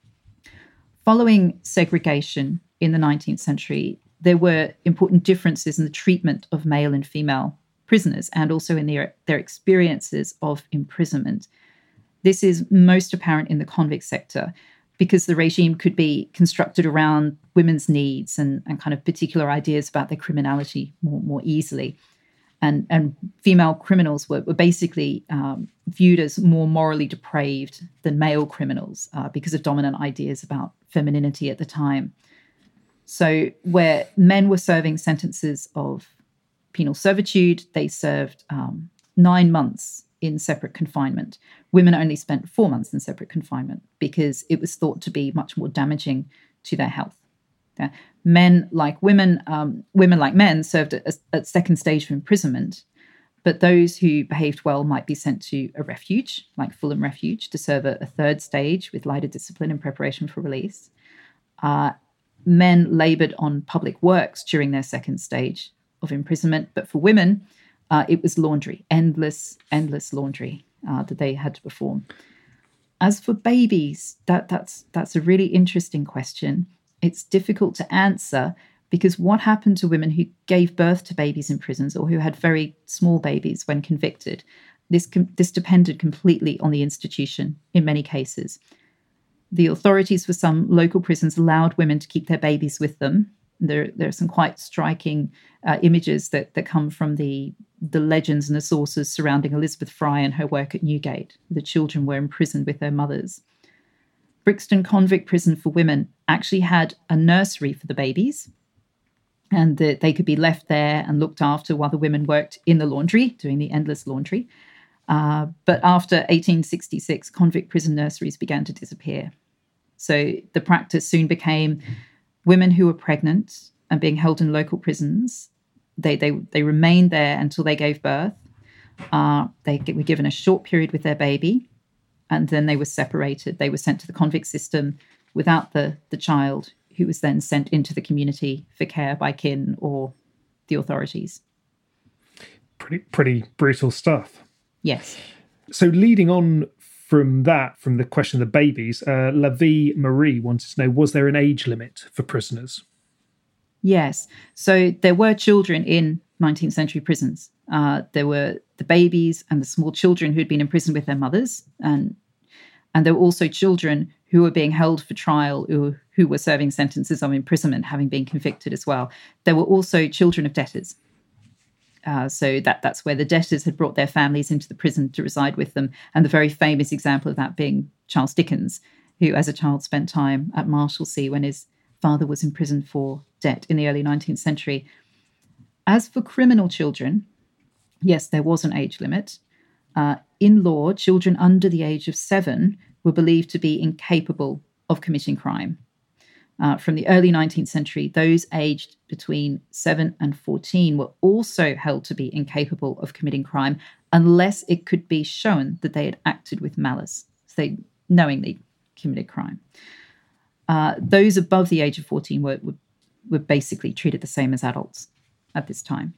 Following segregation in the nineteenth century, there were important differences in the treatment of male and female prisoners and also in their, their experiences of imprisonment. This is most apparent in the convict sector because the regime could be constructed around women's needs and, and kind of particular ideas about their criminality more, more easily. And, and female criminals were, were basically um, viewed as more morally depraved than male criminals uh, because of dominant ideas about femininity at the time. So where men were serving sentences of penal servitude, they served um, nine months in separate confinement. Women only spent four months in separate confinement because it was thought to be much more damaging to their health. Yeah. Men, like women, um, women like men, served at, at second stage of imprisonment, but those who behaved well might be sent to a refuge, like Fulham Refuge, to serve a, a third stage with lighter discipline in preparation for release. Uh, men laboured on public works during their second stage of imprisonment, but for women, uh, it was laundry, endless, endless laundry uh, that they had to perform. As for babies, that that's that's a really interesting question. It's difficult to answer because what happened to women who gave birth to babies in prisons or who had very small babies when convicted? This, this depended completely on the institution in many cases. The authorities for some local prisons allowed women to keep their babies with them. There, there are some quite striking uh, images that, that come from the, the legends and the sources surrounding Elizabeth Fry and her work at Newgate. The children were imprisoned with their mothers. Brixton Convict Prison for Women actually had a nursery for the babies, and that they could be left there and looked after while the women worked in the laundry, doing the endless laundry. Uh, but after eighteen sixty-six, convict prison nurseries began to disappear. So the practice soon became women who were pregnant and being held in local prisons. They they they remained there until they gave birth. Uh, they were given a short period with their baby, and then they were separated. They were sent to the convict system without the, the child, who was then sent into the community for care by kin or the authorities. Pretty, pretty brutal stuff. Yes. So leading on from that, from the question of the babies, uh, La Vie Marie wanted to know, was there an age limit for prisoners? Yes. So there were children in nineteenth century prisons. Uh, there were the babies and the small children who had been imprisoned with their mothers. And and there were also children who were being held for trial who, who were serving sentences of imprisonment, having been convicted as well. There were also children of debtors. Uh, so that, that's where the debtors had brought their families into the prison to reside with them. And the very famous example of that being Charles Dickens, who as a child spent time at Marshalsea when his father was imprisoned for debt in the early nineteenth century. As for criminal children, yes, there was an age limit. Uh, in law, children under the age of seven were believed to be incapable of committing crime. Uh, from the early nineteenth century, those aged between seven and fourteen were also held to be incapable of committing crime unless it could be shown that they had acted with malice. So they knowingly committed crime. Uh, those above the age of fourteen were, were, were basically treated the same as adults at this time.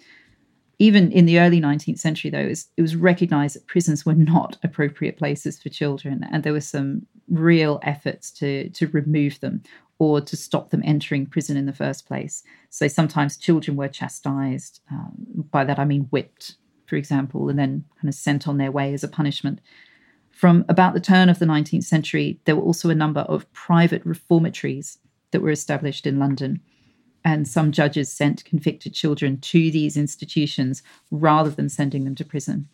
Even in the early nineteenth century, though, it was, it was recognised that prisons were not appropriate places for children, and there were some real efforts to, to remove them or to stop them entering prison in the first place. So sometimes children were chastised. Um, by that, I mean whipped, for example, and then kind of sent on their way as a punishment. From about the turn of the nineteenth century, there were also a number of private reformatories that were established in London. And some judges sent convicted children to these institutions rather than sending them to prison.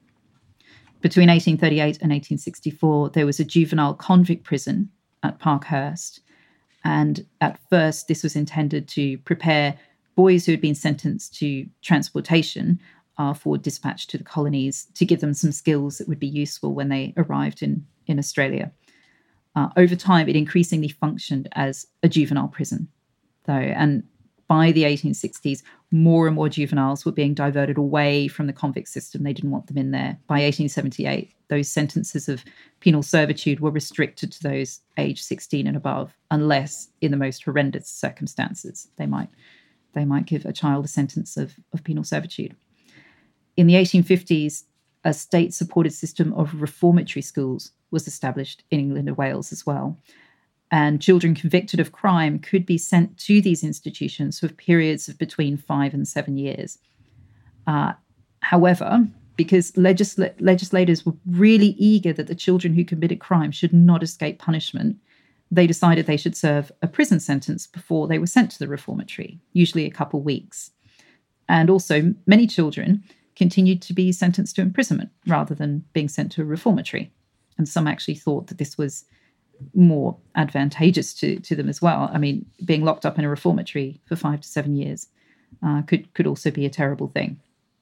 Between eighteen thirty-eight and eighteen sixty-four, there was a juvenile convict prison at Parkhurst. And at first, this was intended to prepare boys who had been sentenced to transportation uh, for dispatch to the colonies, to give them some skills that would be useful when they arrived in, in Australia. Uh, over time, it increasingly functioned as a juvenile prison, though. And by the eighteen sixties, more and more juveniles were being diverted away from the convict system. They didn't want them in there. By eighteen seventy-eight, those sentences of penal servitude were restricted to those aged sixteen and above, unless in the most horrendous circumstances they might they might give a child a sentence of, of penal servitude. In the eighteen fifties, a state-supported system of reformatory schools was established in England and Wales as well. And children convicted of crime could be sent to these institutions for periods of between five and seven years. Uh, however, because legisl- legislators were really eager that the children who committed crime should not escape punishment, they decided they should serve a prison sentence before they were sent to the reformatory, usually a couple weeks. And also, many children continued to be sentenced to imprisonment rather than being sent to a reformatory. And some actually thought that this was more advantageous to, to them as well. I mean, being locked up in a reformatory for five to seven years uh, could, could also be a terrible thing.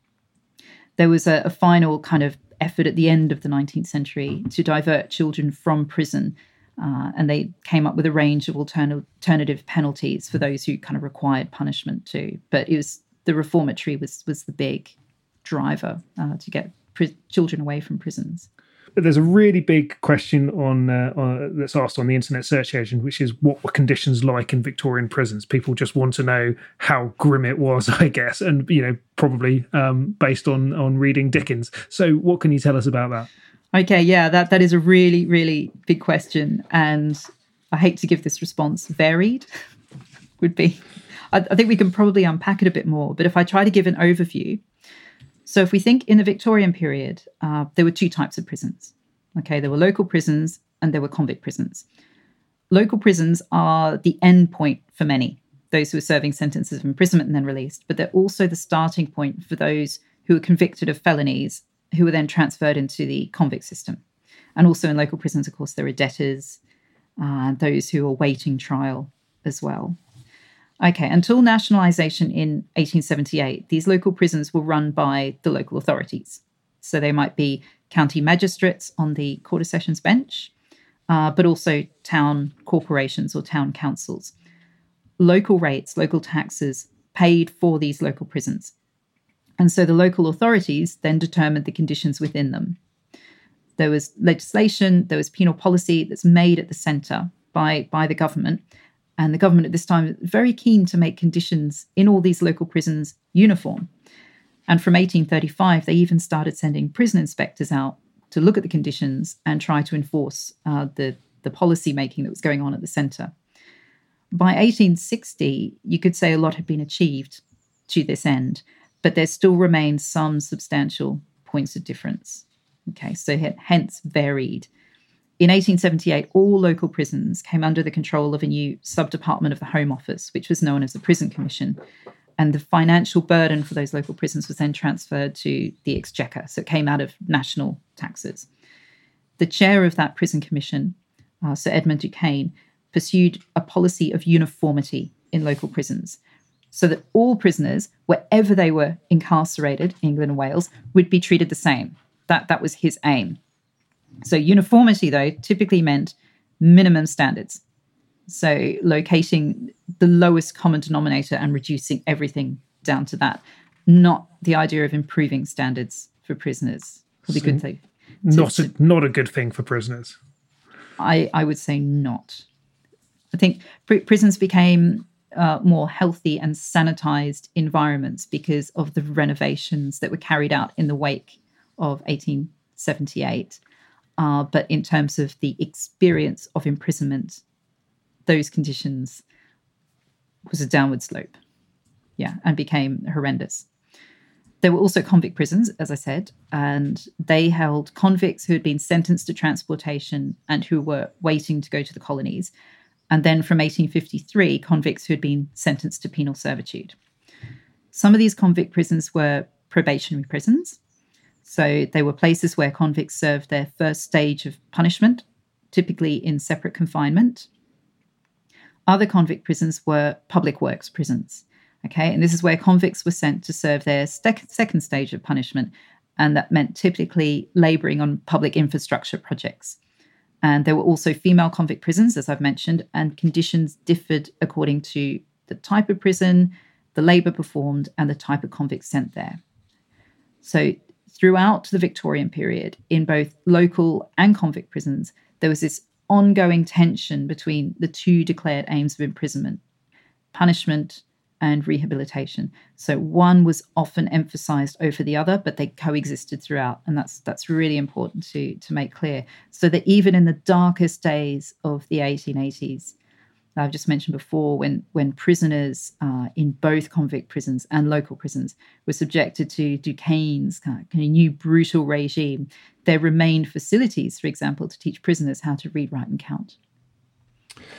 There was a, a final kind of effort at the end of the nineteenth century to divert children from prison, uh, and they came up with a range of altern- alternative penalties for those who kind of required punishment too. But it was the reformatory was was the big driver uh, to get pri- children away from prisons. There's a really big question on, uh, on that's asked on the Internet Search Engine, which is what were conditions like in Victorian prisons? People just want to know how grim it was, I guess, and you know probably um, based on on reading Dickens. So, what can you tell us about that? Okay, yeah, that that is a really really big question, and I hate to give this response. Varied would be. I, I think we can probably unpack it a bit more, but if I try to give an overview. So if we think in the Victorian period, uh, there were two types of prisons. Okay, there were local prisons and there were convict prisons. Local prisons are the end point for many, those who are serving sentences of imprisonment and then released, but they're also the starting point for those who are convicted of felonies who are then transferred into the convict system. And also in local prisons, of course, there are debtors, uh, those who are awaiting trial as well. Okay, until nationalisation in eighteen seventy-eight, these local prisons were run by the local authorities. So they might be county magistrates on the Court of Sessions bench, uh, but also town corporations or town councils. Local rates, local taxes paid for these local prisons. And so the local authorities then determined the conditions within them. There was legislation, there was penal policy that's made at the centre by, by the government. And the government at this time was very keen to make conditions in all these local prisons uniform. And from eighteen thirty-five, they even started sending prison inspectors out to look at the conditions and try to enforce uh, the, the policy making that was going on at the centre. By eighteen sixty, you could say a lot had been achieved to this end, but there still remained some substantial points of difference. Okay, so hence varied. In eighteen seventy-eight, all local prisons came under the control of a new sub-department of the Home Office, which was known as the Prison Commission. And the financial burden for those local prisons was then transferred to the Exchequer, so it came out of national taxes. The chair of that Prison Commission, uh, Sir Edmund Duquesne, pursued a policy of uniformity in local prisons, so that all prisoners, wherever they were incarcerated, England and Wales, would be treated the same. That, that was his aim. So uniformity, though, typically meant minimum standards. So locating the lowest common denominator and reducing everything down to that, not the idea of improving standards for prisoners. Probably so good thing. Not a, not a good thing for prisoners. I, I would say not. I think pr- prisons became uh, more healthy and sanitized environments because of the renovations that were carried out in the wake of eighteen seventy-eight. Uh, but in terms of the experience of imprisonment, those conditions was a downward slope. Yeah, and became horrendous. There were also convict prisons, as I said, and they held convicts who had been sentenced to transportation and who were waiting to go to the colonies. And then from eighteen fifty-three, convicts who had been sentenced to penal servitude. Some of these convict prisons were probationary prisons. So they were places where convicts served their first stage of punishment, typically in separate confinement. Other convict prisons were public works prisons. Okay, and this is where convicts were sent to serve their sec- second stage of punishment, and that meant typically labouring on public infrastructure projects. And there were also female convict prisons, as I've mentioned, and conditions differed according to the type of prison, the labour performed, and the type of convict sent there. So throughout the Victorian period, in both local and convict prisons, there was this ongoing tension between the two declared aims of imprisonment, punishment and rehabilitation. So one was often emphasised over the other, but they coexisted throughout. And that's that's really important to, to make clear. So that even in the darkest days of the eighteen eighties, I've just mentioned before, when, when prisoners uh, in both convict prisons and local prisons were subjected to Duquesne's kind of, kind of new brutal regime, there remained facilities, for example, to teach prisoners how to read, write and count.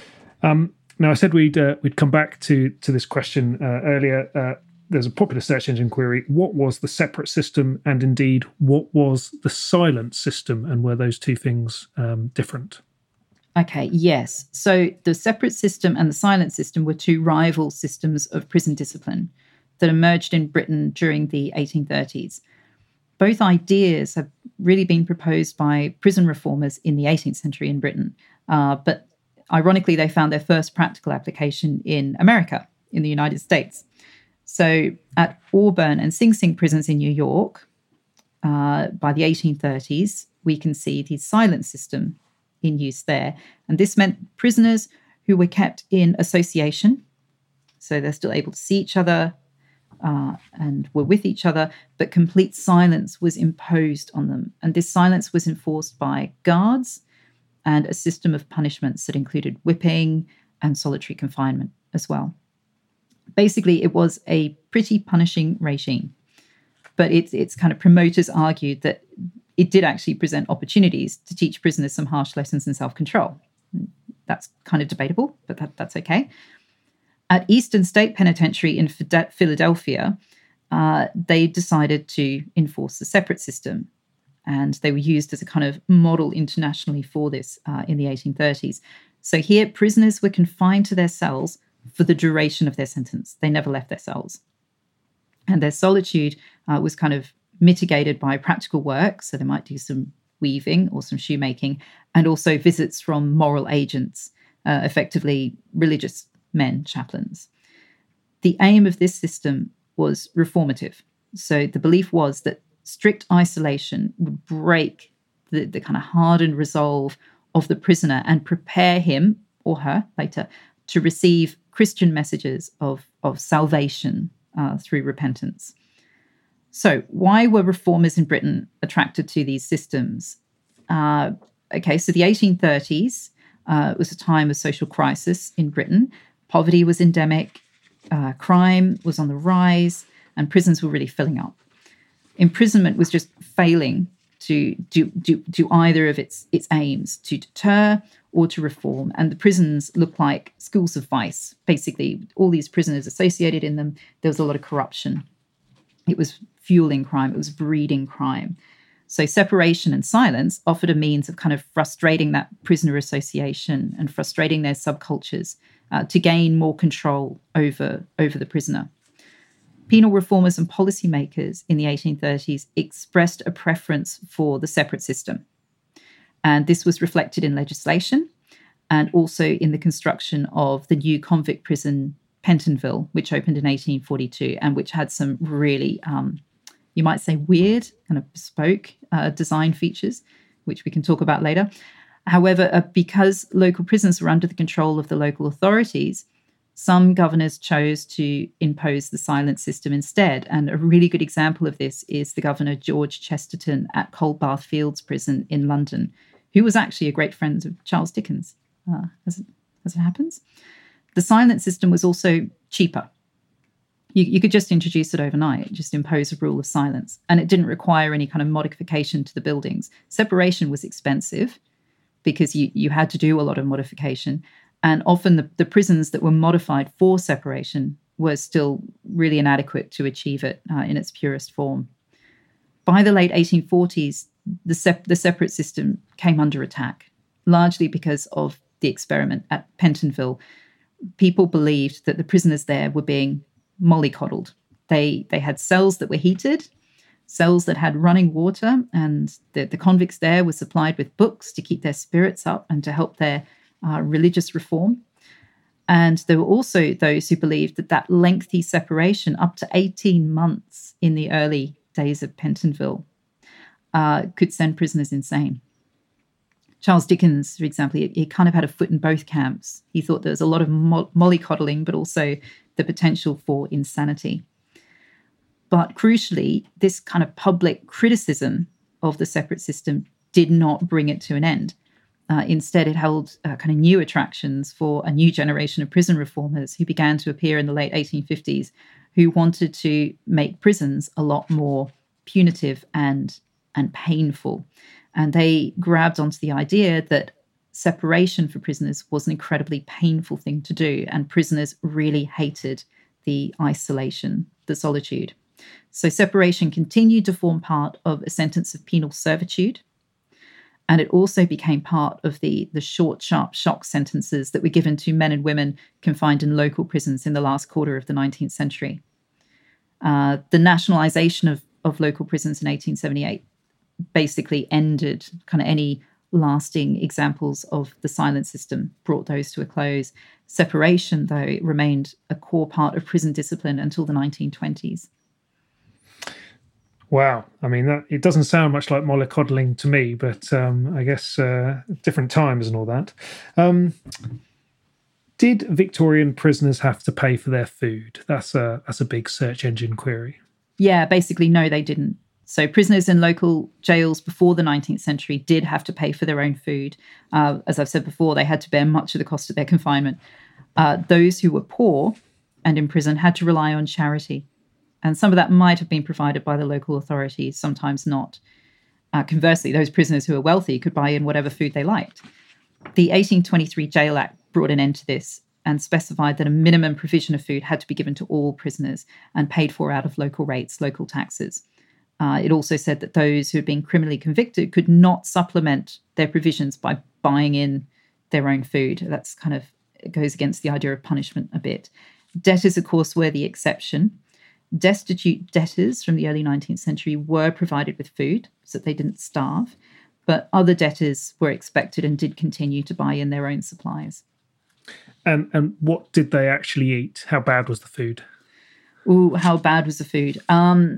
Um, now, I said we'd uh, we'd come back to to this question uh, earlier. Uh, there's a popular search engine query: what was the separate system, and indeed, what was the silent system, and were those two things um, different? Okay, yes. So the separate system and the silent system were two rival systems of prison discipline that emerged in Britain during the eighteen thirties. Both ideas have really been proposed by prison reformers in the eighteenth century in Britain, uh, but ironically, they found their first practical application in America, in the United States. So at Auburn and Sing Sing prisons in New York, uh, by the eighteen thirties, we can see the silent system in use there. And this meant prisoners who were kept in association, so they're still able to see each other uh, and were with each other, but complete silence was imposed on them. And this silence was enforced by guards and a system of punishments that included whipping and solitary confinement as well. Basically, it was a pretty punishing regime, but it's, it's kind of promoters argued that it did actually present opportunities to teach prisoners some harsh lessons in self-control. That's kind of debatable, but that, that's okay. At Eastern State Penitentiary in Philadelphia, uh, they decided to enforce the separate system, and they were used as a kind of model internationally for this uh, in the eighteen thirties. So here, prisoners were confined to their cells for the duration of their sentence. They never left their cells. And their solitude uh, was kind of mitigated by practical work, so they might do some weaving or some shoemaking, and also visits from moral agents, uh, effectively religious men, chaplains. The aim of this system was reformative. So the belief was that strict isolation would break the, the kind of hardened resolve of the prisoner and prepare him or her later to receive Christian messages of, of salvation uh, through repentance. So why were reformers in Britain attracted to these systems? Uh, okay, so the eighteen thirties uh, was a time of social crisis in Britain. Poverty was endemic, uh, crime was on the rise, and prisons were really filling up. Imprisonment was just failing to do, do, do either of its, its aims, to deter or to reform. And the prisons looked like schools of vice. Basically, all these prisoners associated in them, there was a lot of corruption. It was fueling crime. It was breeding crime. So separation and silence offered a means of kind of frustrating that prisoner association and frustrating their subcultures uh, to gain more control over, over the prisoner. Penal reformers and policymakers in the eighteen thirties expressed a preference for the separate system. And this was reflected in legislation and also in the construction of the new convict prison Pentonville, which opened in eighteen forty-two and which had some really, um, you might say, weird, kind of bespoke uh, design features, which we can talk about later. However, uh, because local prisons were under the control of the local authorities, some governors chose to impose the silent system instead. And a really good example of this is the governor, George Chesterton, at Coldbath Fields Prison in London, who was actually a great friend of Charles Dickens, uh, as, it, as it happens. The silent system was also cheaper. You, you could just introduce it overnight, just impose a rule of silence, and it didn't require any kind of modification to the buildings. Separation was expensive because you, you had to do a lot of modification, and often the, the prisons that were modified for separation were still really inadequate to achieve it uh, in its purest form. By the late eighteen forties, the, sep- the separate system came under attack, largely because of the experiment at Pentonville. People believed that the prisoners there were being mollycoddled. They they had cells that were heated, cells that had running water, and the, the convicts there were supplied with books to keep their spirits up and to help their uh, religious reform. And there were also those who believed that that lengthy separation, up to eighteen months in the early days of Pentonville, uh, could send prisoners insane. Charles Dickens, for example, he, he kind of had a foot in both camps. He thought there was a lot of mo- mollycoddling, but also the potential for insanity. But crucially, this kind of public criticism of the separate system did not bring it to an end. Uh, instead, it held uh, kind of new attractions for a new generation of prison reformers who began to appear in the late eighteen fifties, who wanted to make prisons a lot more punitive and, and painful. And they grabbed onto the idea that separation for prisoners was an incredibly painful thing to do, and prisoners really hated the isolation, the solitude. So separation continued to form part of a sentence of penal servitude, and it also became part of the, the short, sharp shock sentences that were given to men and women confined in local prisons in the last quarter of the nineteenth century. Uh, the nationalisation of, of local prisons in eighteen seventy-eight basically ended kind of any lasting examples of the silent system, brought those to a close. Separation, though, remained a core part of prison discipline until the nineteen twenties. Wow. I mean, that, it doesn't sound much like mollycoddling to me, but um, I guess uh, different times and all that. Um, did Victorian prisoners have to pay for their food? That's a, that's a big search engine query. Yeah, basically, no, they didn't. So prisoners in local jails before the nineteenth century did have to pay for their own food. Uh, as I've said before, they had to bear much of the cost of their confinement. Uh, those who were poor and in prison had to rely on charity. And some of that might have been provided by the local authorities, sometimes not. Uh, conversely, those prisoners who were wealthy could buy in whatever food they liked. The eighteen twenty-three Jail Act brought an end to this and specified that a minimum provision of food had to be given to all prisoners and paid for out of local rates, local taxes. Uh, it also said that those who had been criminally convicted could not supplement their provisions by buying in their own food. That's kind of, it goes against the idea of punishment a bit. Debtors, of course, were the exception. Destitute debtors from the early nineteenth century were provided with food so that they didn't starve, but other debtors were expected and did continue to buy in their own supplies. And and what did they actually eat? How bad was the food? Ooh, how bad was the food? Um,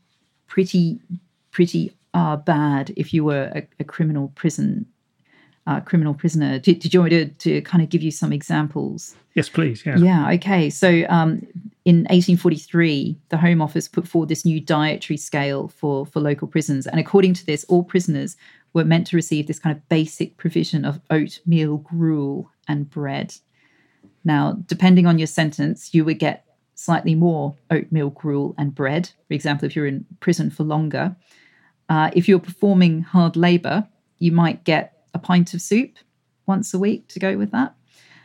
pretty, pretty uh, bad if you were a, a criminal prison uh, criminal prisoner. Did, did you want me to, to kind of give you some examples? Yes, please. Yeah. Yeah. Okay. So um, in eighteen forty-three, the Home Office put forward this new dietary scale for, for local prisons. And according to this, all prisoners were meant to receive this kind of basic provision of oatmeal, gruel, and bread. Now, depending on your sentence, you would get slightly more oatmeal, gruel, and bread. For example, if you're in prison for longer. Uh, if you're performing hard labour, you might get a pint of soup once a week to go with that.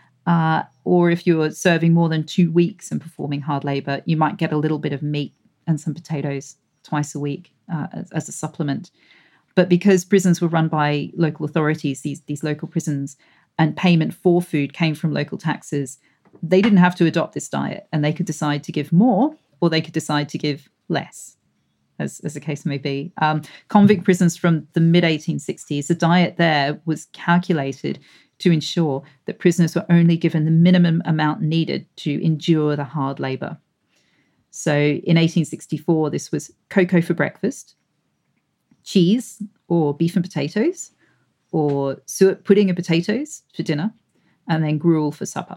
Uh, or if you're serving more than two weeks and performing hard labour, you might get a little bit of meat and some potatoes twice a week uh, as, as a supplement. But because prisons were run by local authorities, these, these local prisons, and payment for food came from local taxes, they didn't have to adopt this diet, and they could decide to give more or they could decide to give less, as, as the case may be. Um, convict prisons from the mid eighteen sixties, the diet there was calculated to ensure that prisoners were only given the minimum amount needed to endure the hard labour. So in eighteen sixty-four, this was cocoa for breakfast, cheese or beef and potatoes, or suet pudding and potatoes for dinner, and then gruel for supper.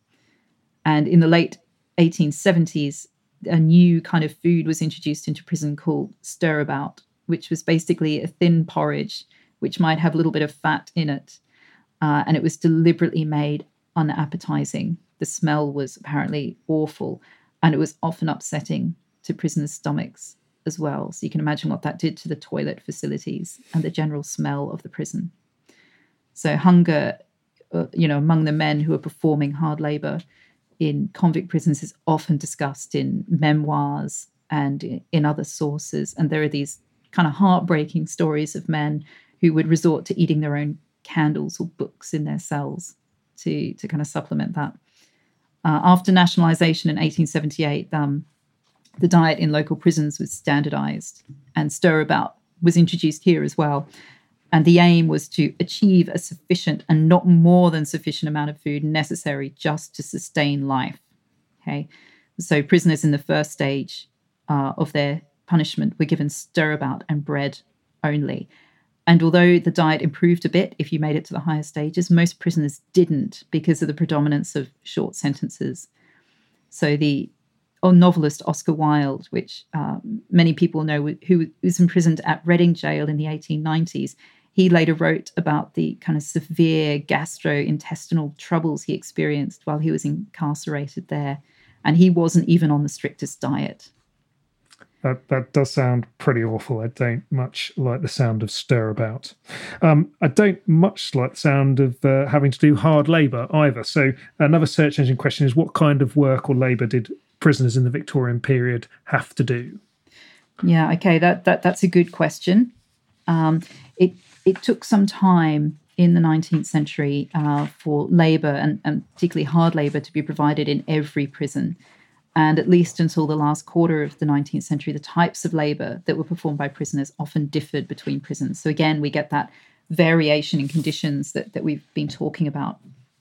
And in the late eighteen seventies, a new kind of food was introduced into prison called stirabout, which was basically a thin porridge, which might have a little bit of fat in it. Uh, and it was deliberately made unappetizing. The smell was apparently awful, and it was often upsetting to prisoners' stomachs as well. So you can imagine what that did to the toilet facilities and the general smell of the prison. So hunger, uh, you know, among the men who are performing hard labor in convict prisons is often discussed in memoirs and in other sources. And there are these kind of heartbreaking stories of men who would resort to eating their own candles or books in their cells to, to kind of supplement that. Uh, after nationalisation in eighteen seventy-eight, um, the diet in local prisons was standardised, and stirabout was introduced here as well. And the aim was to achieve a sufficient and not more than sufficient amount of food necessary just to sustain life. Okay, so prisoners in the first stage uh, of their punishment were given stirabout and bread only. And although the diet improved a bit if you made it to the higher stages, most prisoners didn't because of the predominance of short sentences. So the oh, novelist Oscar Wilde, which uh, many people know, who was imprisoned at Reading Jail in the eighteen nineties, he later wrote about the kind of severe gastrointestinal troubles he experienced while he was incarcerated there. And he wasn't even on the strictest diet. That, that does sound pretty awful. I don't much like the sound of stir about. Um, I don't much like the sound of uh, having to do hard labour either. So another search engine question is, what kind of work or labour did prisoners in the Victorian period have to do? Yeah, okay, that, that that's a good question. Um, it it took some time in the nineteenth century uh, for labour, and, and particularly hard labour, to be provided in every prison. And at least until the last quarter of the nineteenth century, the types of labour that were performed by prisoners often differed between prisons. So again, we get that variation in conditions that, that we've been talking about.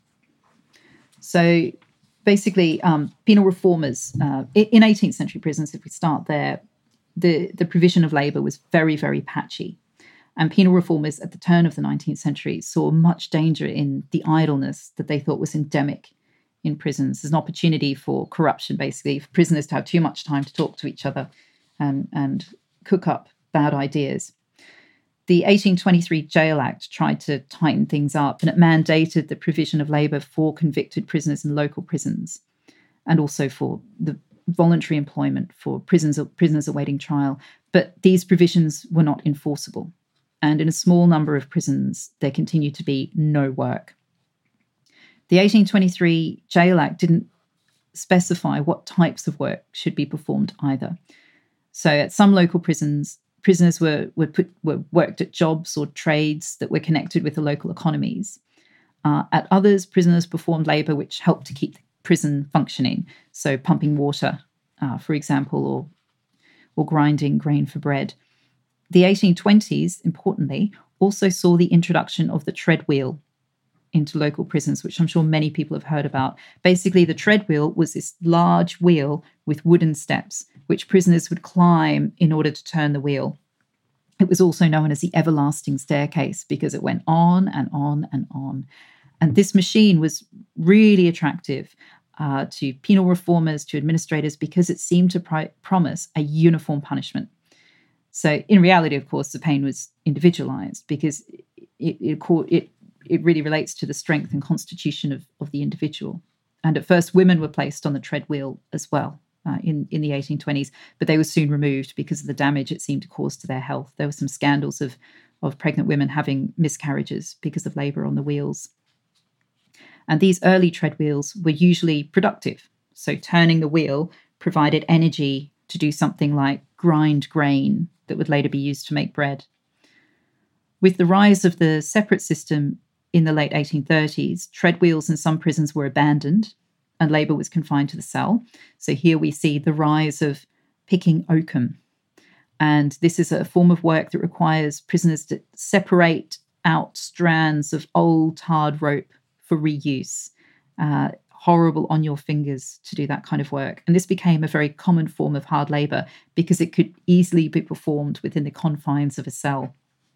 So basically, um, penal reformers uh, in eighteenth century prisons, if we start there, the, the provision of labour was very, very patchy. And penal reformers at the turn of the nineteenth century saw much danger in the idleness that they thought was endemic in prisons. There's an opportunity for corruption, basically, for prisoners to have too much time to talk to each other and, and cook up bad ideas. The eighteen twenty-three Jail Act tried to tighten things up, and it mandated the provision of labour for convicted prisoners in local prisons, and also for the voluntary employment for prisons, prisoners awaiting trial. But these provisions were not enforceable. And in a small number of prisons, there continued to be no work. The eighteen twenty-three Jail Act didn't specify what types of work should be performed either. So at some local prisons, prisoners were, were, put, were worked at jobs or trades that were connected with the local economies. Uh, at others, prisoners performed labour which helped to keep the prison functioning, so pumping water, uh, for example, or, or grinding grain for bread. The eighteen twenties, importantly, also saw the introduction of the tread wheel into local prisons, which I'm sure many people have heard about. Basically, the tread wheel was this large wheel with wooden steps, which prisoners would climb in order to turn the wheel. It was also known as the everlasting staircase because it went on and on and on. And this machine was really attractive uh, to penal reformers, to administrators, because it seemed to pri- promise a uniform punishment. So in reality, of course, the pain was individualized because it, it, it, it really relates to the strength and constitution of, of the individual. And at first, women were placed on the tread wheel as well uh, in, in the eighteen twenties, but they were soon removed because of the damage it seemed to cause to their health. There were some scandals of, of pregnant women having miscarriages because of labour on the wheels. And these early tread wheels were usually productive. So turning the wheel provided energy to do something like grind grain that would later be used to make bread. With the rise of the separate system in the late eighteen thirties, tread wheels in some prisons were abandoned and labour was confined to the cell. So here we see the rise of picking oakum. And this is a form of work that requires prisoners to separate out strands of old tarred rope for reuse. Uh, horrible on your fingers to do that kind of work. And this became a very common form of hard labour because it could easily be performed within the confines of a cell.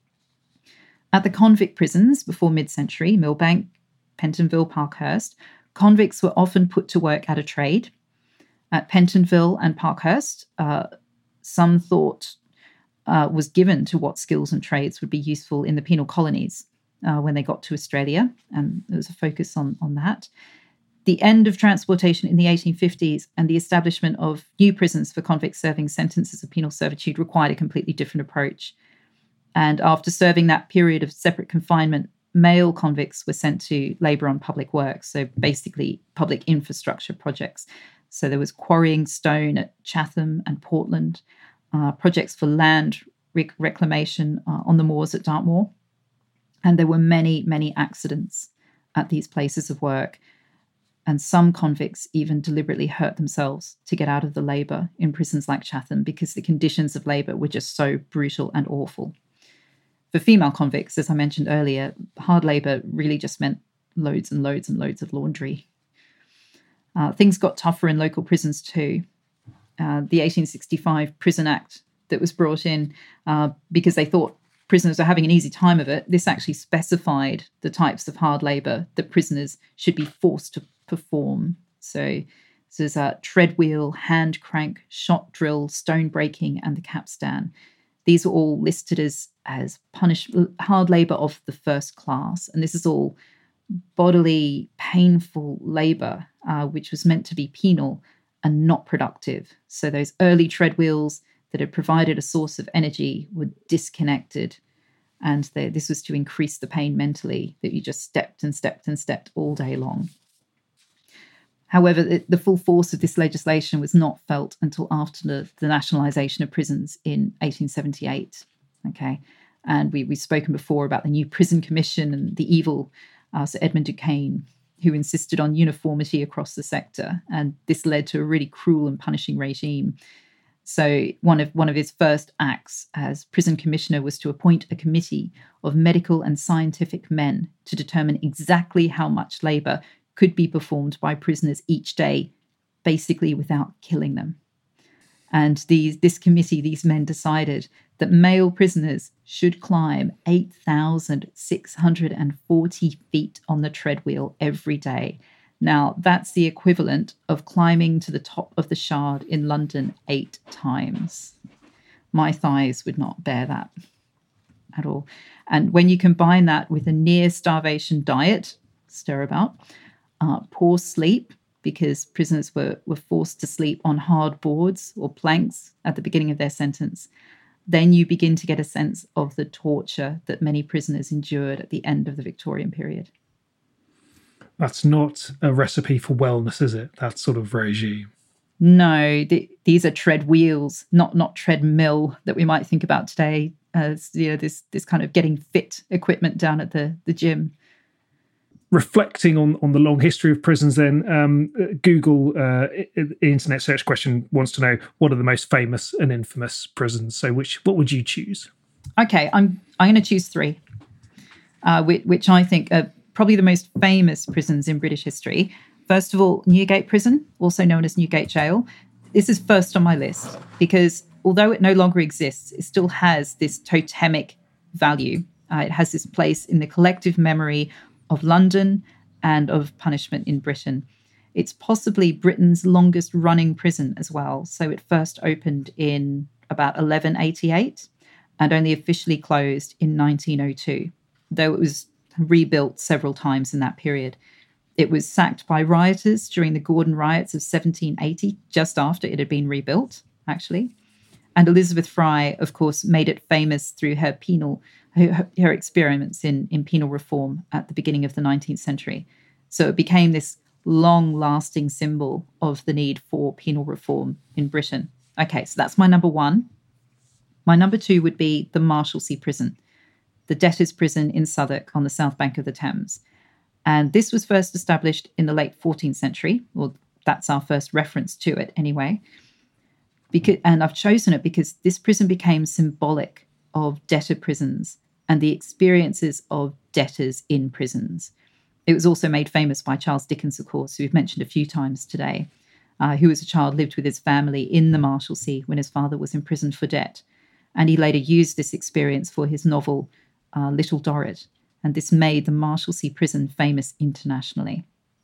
At the convict prisons before mid-century, Millbank, Pentonville, Parkhurst, convicts were often put to work at a trade. At Pentonville and Parkhurst, uh, some thought uh, was given to what skills and trades would be useful in the penal colonies uh, when they got to Australia, and there was a focus on, on that. The end of transportation in the eighteen fifties and the establishment of new prisons for convicts serving sentences of penal servitude required a completely different approach. And after serving that period of separate confinement, male convicts were sent to labour on public works, so basically public infrastructure projects. So there was quarrying stone at Chatham and Portland, uh, projects for land rec- reclamation uh, on the moors at Dartmoor. And there were many, many accidents at these places of work. And some convicts even deliberately hurt themselves to get out of the labour in prisons like Chatham because the conditions of labour were just so brutal and awful. For female convicts, as I mentioned earlier, hard labour really just meant loads and loads and loads of laundry. Uh, things got tougher in local prisons too. Uh, the eighteen sixty-five Prison Act that was brought in uh, because they thought prisoners were having an easy time of it, this actually specified the types of hard labour that prisoners should be forced to perform. So there's a tread wheel, hand crank, shot drill, stone breaking, and the capstan. These are all listed as, as punish, hard labour of the first class. And this is all bodily, painful labour, uh, which was meant to be penal and not productive. So those early tread wheels, that had provided a source of energy were disconnected. And they, this was to increase the pain mentally, that you just stepped and stepped and stepped all day long. However, the, the full force of this legislation was not felt until after the, the nationalisation of prisons in eighteen seventy-eight. Okay, and we, we've spoken before about the new Prison Commission and the evil uh, Sir Edmund Duquesne, who insisted on uniformity across the sector. And this led to a really cruel and punishing regime. So one of one of his first acts as prison commissioner was to appoint a committee of medical and scientific men to determine exactly how much labour could be performed by prisoners each day, basically without killing them. And these, this committee, these men decided that male prisoners should climb eight thousand six hundred forty feet on the treadwheel every day. Now, that's the equivalent of climbing to the top of the Shard in London eight times. My thighs would not bear that at all. And when you combine that with a near-starvation diet, stir about, uh, poor sleep, because prisoners were, were forced to sleep on hard boards or planks at the beginning of their sentence, then you begin to get a sense of the torture that many prisoners endured at the end of the Victorian period. That's not a recipe for wellness, is it? That sort of regime. No, the, these are tread wheels, not not treadmill that we might think about today as, you know, this this kind of getting fit equipment down at the, the gym. Reflecting on, on the long history of prisons, then, um, Google uh, internet search question wants to know, what are the most famous and infamous prisons? So which what would you choose? Okay, I'm I'm going to choose three, uh, which, which I think are probably the most famous prisons in British history. First of all, Newgate Prison, also known as Newgate Jail. This is first on my list because although it no longer exists, it still has this totemic value. Uh, it has this place in the collective memory of London and of punishment in Britain. It's possibly Britain's longest running prison as well. So it first opened in about eleven eighty-eight and only officially closed in nineteen oh two, though it was rebuilt several times in that period. It was sacked by rioters during the Gordon riots of seventeen eighty, just after it had been rebuilt, actually. And Elizabeth Fry, of course, made it famous through her penal, her, her experiments in, in penal reform at the beginning of the nineteenth century. So it became this long-lasting symbol of the need for penal reform in Britain. Okay, so that's my number one. My number two would be the Marshalsea Prison, the debtors' prison in Southwark on the south bank of the Thames. And this was first established in the late fourteenth century, or that's our first reference to it anyway. Because, and I've chosen it because this prison became symbolic of debtor prisons and the experiences of debtors in prisons. It was also made famous by Charles Dickens, of course, who we've mentioned a few times today, uh, who as a child lived with his family in the Marshalsea when his father was imprisoned for debt. And he later used this experience for his novel, uh, Little Dorrit. And this made the Marshalsea prison famous internationally.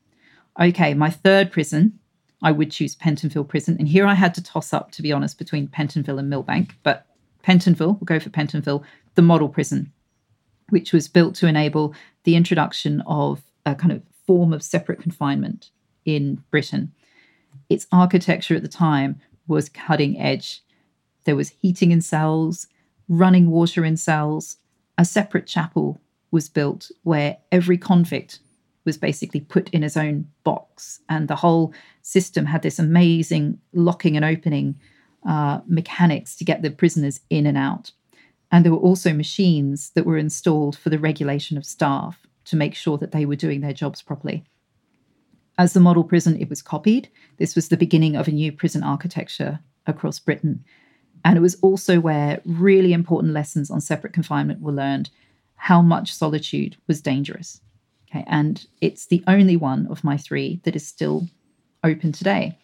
Okay, my third prison, I would choose Pentonville Prison. And here I had to toss up, to be honest, between Pentonville and Millbank. But Pentonville, we'll go for Pentonville, the model prison, which was built to enable the introduction of a kind of form of separate confinement in Britain. Its architecture at the time was cutting edge. There was heating in cells, running water in cells. A separate chapel was built where every convict was basically put in his own box. And the whole system had this amazing locking and opening uh, mechanics to get the prisoners in and out. And there were also machines that were installed for the regulation of staff to make sure that they were doing their jobs properly. As the model prison, it was copied. This was the beginning of a new prison architecture across Britain. And it was also where really important lessons on separate confinement were learned, how much solitude was dangerous. Okay, and it's the only one of my three that is still open today.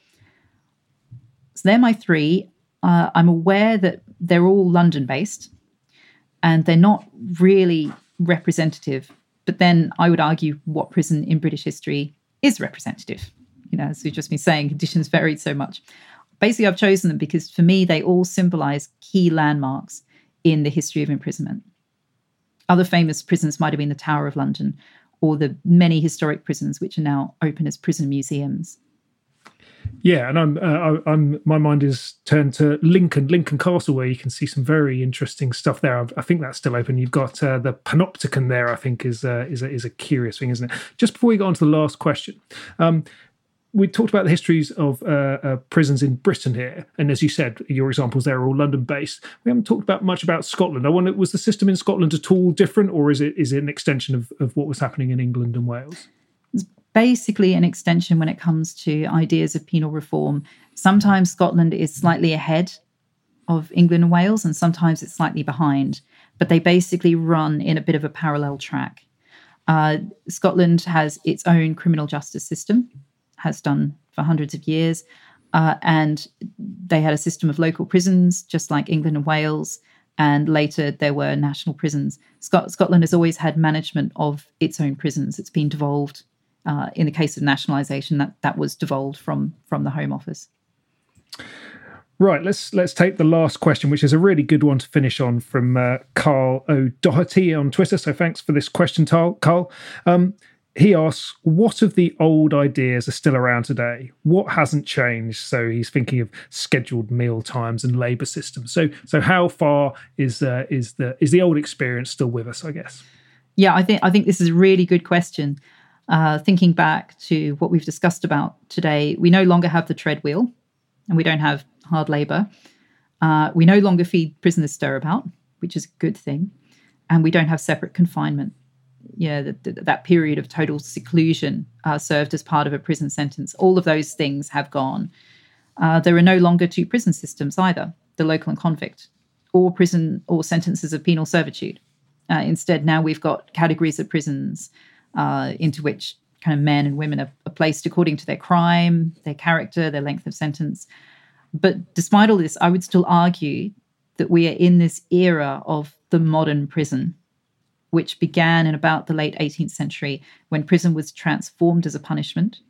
So they're my three. Uh, I'm aware that they're all London-based and they're not really representative. But then I would argue what prison in British history is representative. You know, as we've just been saying, conditions varied so much. Basically, I've chosen them because for me, they all symbolize key landmarks in the history of imprisonment. Other famous prisons might have been the Tower of London or the many historic prisons which are now open as prison museums. Yeah, and I'm, uh, I'm, my mind is turned to Lincoln, Lincoln Castle, where you can see some very interesting stuff there. I, I think that's still open. You've got uh, the Panopticon there. I think is uh, is a, is a curious thing, isn't it? Just before we go on to the last question, um, we talked about the histories of uh, uh, prisons in Britain here, and as you said, your examples there are all London-based. We haven't talked about much about Scotland. I wonder, was the system in Scotland at all different, or is it is it an extension of, of what was happening in England and Wales? Basically an extension when it comes to ideas of penal reform. Sometimes Scotland is slightly ahead of England and Wales, and sometimes it's slightly behind, but they basically run in a bit of a parallel track. Uh, Scotland has its own criminal justice system, has done for hundreds of years, uh, and they had a system of local prisons, just like England and Wales, and later there were national prisons. Scot- Scotland has always had management of its own prisons. It's been devolved. Uh, in the case of nationalisation, that, that was devolved from, from the Home Office. Right, let's let's take the last question, which is a really good one to finish on, from uh, Carl O'Doherty on Twitter. So thanks for this question, Carl. Um, he asks, what of the old ideas are still around today? What hasn't changed? So he's thinking of scheduled meal times and labour systems. So so how far is uh, is the is the old experience still with us, I guess? Yeah, I think I think this is a really good question. Uh, thinking back to what we've discussed about today, we no longer have the treadwheel and we don't have hard labour. Uh, we no longer feed prisoners stirabout, which is a good thing. And we don't have separate confinement. Yeah, the, the, that period of total seclusion uh, served as part of a prison sentence. All of those things have gone. Uh, there are no longer two prison systems either, the local and convict, or prison or sentences of penal servitude. Uh, instead, now we've got categories of prisons Uh, into which kind of men and women are, are placed according to their crime, their character, their length of sentence. But despite all this, I would still argue that we are in this era of the modern prison, which began in about the late eighteenth century, when prison was transformed as a punishment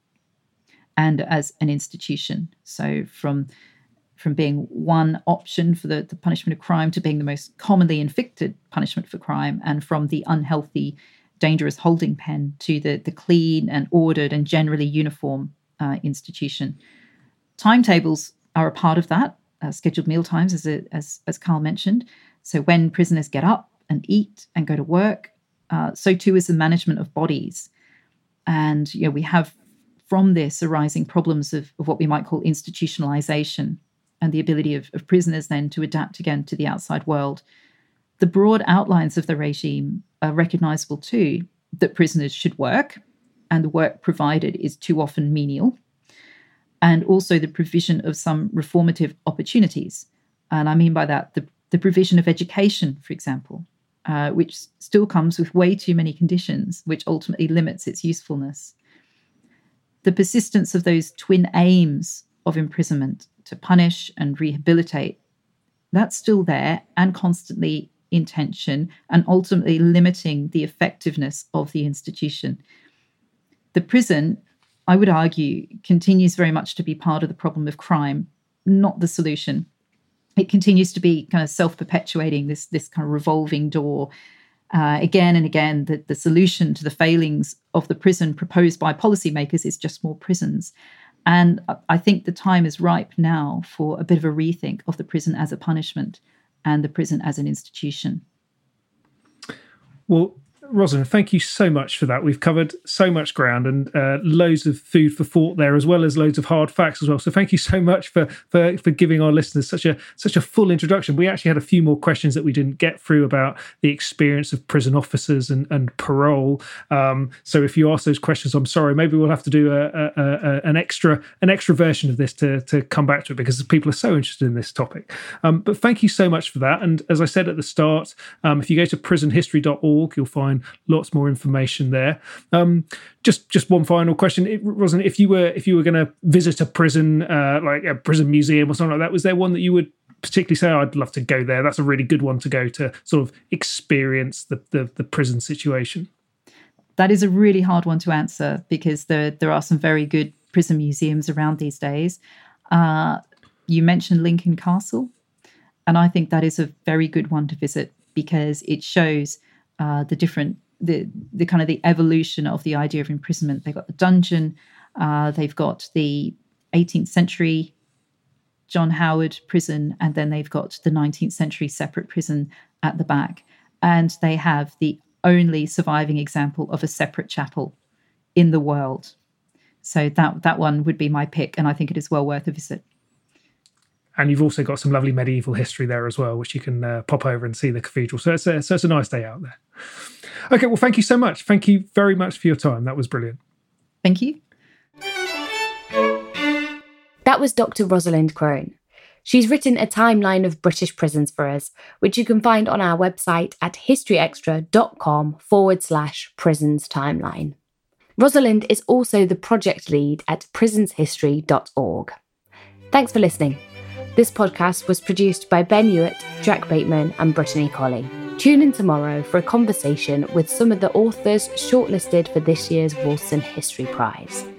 and as an institution. So from, from being one option for the, the punishment of crime to being the most commonly inflicted punishment for crime, and from the unhealthy, dangerous holding pen to the, the clean and ordered and generally uniform uh, institution. Timetables are a part of that, uh, scheduled meal times, as, a, as as Carl mentioned. So when prisoners get up and eat and go to work, uh, so too is the management of bodies. And you know, we have from this arising problems of, of what we might call institutionalization, and the ability of, of prisoners then to adapt again to the outside world. The broad outlines of the regime are recognisable too, that prisoners should work, and the work provided is too often menial, and also the provision of some reformative opportunities. And I mean by that the, the provision of education, for example, uh, which still comes with way too many conditions, which ultimately limits its usefulness. The persistence of those twin aims of imprisonment, to punish and rehabilitate, that's still there and constantly in tension, and ultimately limiting the effectiveness of the institution. The prison, I would argue, continues very much to be part of the problem of crime, not the solution. It continues to be kind of self-perpetuating, this, this kind of revolving door. Uh, again and again, the, the solution to the failings of the prison proposed by policymakers is just more prisons. And I think the time is ripe now for a bit of a rethink of the prison as a punishment and the prison as an institution. Well, Rosalind, thank you so much for that. We've covered so much ground, and uh, loads of food for thought there, as well as loads of hard facts as well. So thank you so much for for for giving our listeners such a such a full introduction. We actually had a few more questions that we didn't get through about the experience of prison officers and, and parole. Um, so if you ask those questions, I'm sorry. Maybe we'll have to do a, a, a, an extra an extra version of this to to come back to it, because people are so interested in this topic. Um, but thank you so much for that. And as I said at the start, um, if you go to prison history dot org, you'll find lots more information there. Um, just just one final question, it, Rosalind, if you were if you were going to visit a prison, uh, like a prison museum or something like that, was there one that you would particularly say, oh, I'd love to go there? That's a really good one to go to sort of experience the the, the prison situation. That is a really hard one to answer, because there there are some very good prison museums around these days. Uh, you mentioned Lincoln Castle, and I think that is a very good one to visit, because it shows uh, the different the the kind of the evolution of the idea of imprisonment. They've got the dungeon, uh, they've got the eighteenth century John Howard prison, and then they've got the nineteenth century separate prison at the back. And they have the only surviving example of a separate chapel in the world. So that that one would be my pick, and I think it is well worth a visit. And you've also got some lovely medieval history there as well, which you can uh, pop over and see the cathedral. So it's, a, so it's a nice day out there. Okay, well, thank you so much. Thank you very much for your time. That was brilliant. Thank you. That was Doctor Rosalind Crone. She's written a timeline of British prisons for us, which you can find on our website at historyextra.com forward slash prisons timeline. Rosalind is also the project lead at prisons history dot org. Thanks for listening. This podcast was produced by Ben Hewitt, Jack Bateman and Brittany Colley. Tune in tomorrow for a conversation with some of the authors shortlisted for this year's Wolfson History Prize.